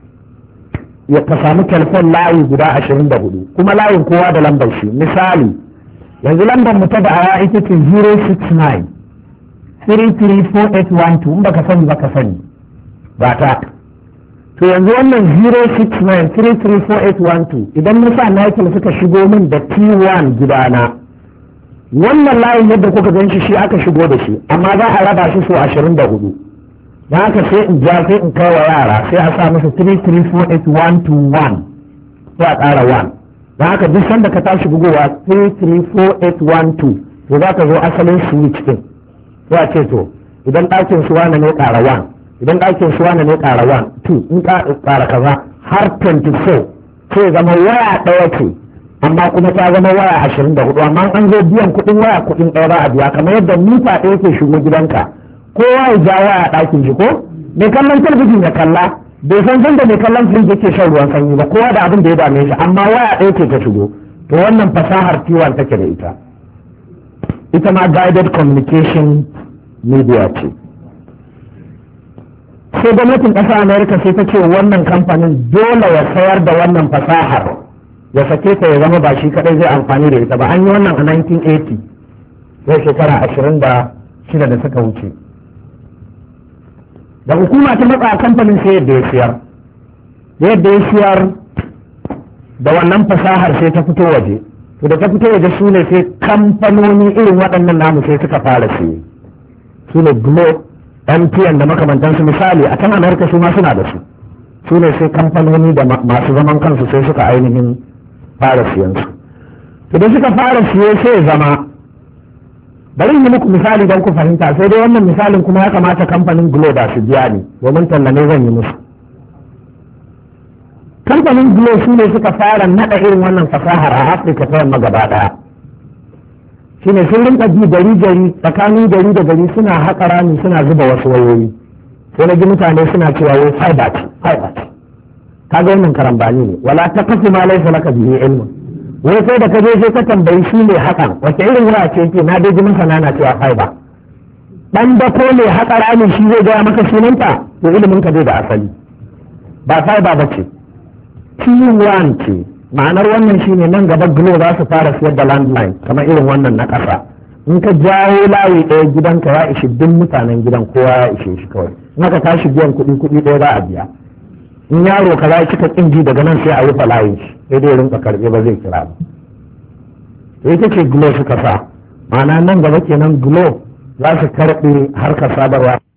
ya ka samu telefon layi guda ashirin da hudu kuma layin kowa da lambar shi. Misali yanzu lambar mu ta da ita ce zero six nine three three four eight one two in baka sani baka sani ba ta. To yanzu wannan zero six nine three three four eight one two idan na sa Nitel suka shigo min da T one gidana, wannan layin yadda kuka gan shi shi aka shigo da shi amma za a raba shi so ashirin da hudu. Da haka sai in ja sai in kai wa yara sai a sa musu three three four eight one two one sai a ƙara one. Da haka duk sanda ka tashi bugowa three three four eight one two to za ka zo asalin switch din. Sai a ce to idan ɗakin su wane ne ƙara one, idan ɗakin su wane ne ƙara one two in ƙara kaza har twenty-four sai zama waya ɗaya ce amma kuma ta zama waya ashirin da hudu amma an zo biyan kuɗin waya kuɗin ɗaya ba a biya kamar yadda mita ɗaya ke shigo gidanka kowa ya ja waya ɗakin shi ko mai kallon talabijin ya kalla bai san san da mai kallon firiji yake shan ruwan sanyi ba kowa da abin da ya dame shi amma waya ɗaya ce ta shigo. To wannan fasahar T one take da ita. ita ma guided communication media ce. sai gwamnatin ƙasar amerika sai ta ce wannan kamfanin dole ya sayar da wannan fasahar ya sake ta ya zama ba shi kadai zai amfani da ita ba. an yi wannan a nineteen eighty zai shekara ashirin da shida da suka wuce. da hukuma ta matsa kamfanin sai yadda ya siyar yadda ya siyar da wannan fasahar sai ta fito waje. to da ta fito waje su ne sai kamfanoni irin waɗannan namu sai suka fara siye, su ne Glo, M T N da makamantansu. misali a can Amerika su ma suna da su su ne sai kamfanoni da masu zaman kansu sai suka ainihin fara siyan su. to da suka fara siye sai zama, bari yi muku misali don ku fahimta, sai dai wannan misalin kuma ya kamata kamfanin Glo da su biya ni domin talla ne zan yi musu. kamfanin Glo su ne suka fara naɗa irin wannan fasahar a Afirka ta yamma gaba ɗaya. shi ne sun rinka bi gari gari tsakanin gari da gari suna haƙa rami suna zuba wasu wayoyi, sai na ji mutane suna cewa wai fiber ce fiber ce. kaga wannan karambani ne, wala ta kafi ma laisa laka bihi ilmun. wai sai da ka je sai ka tambayi shi ne hakan wace irin waya ce ke, na dai ji masana na cewa fiber. dan da ko ne haƙa rami shi zai gaya maka sunanta, to ilimin ka zai da asali ba fiber ba ce. T one ce. ma'anar wannan shine nan gaba Glo za su fara siyar da landline kamar irin wannan na ƙasa. in ka jawo layi ɗaya gidanka ya ishi duk mutanen gidan kowa ya ishe shi kawai. in aka tashi biyan kuɗi kuɗi ɗaya za a biya. in yaro ka za cika ƙinji daga nan sai a rufe layin shi sai dai rinka karɓe ba zai kira ba. to ita ce Glo suka sa, ma'ana nan gaba kenan Glo za su karɓe harkar sadarwa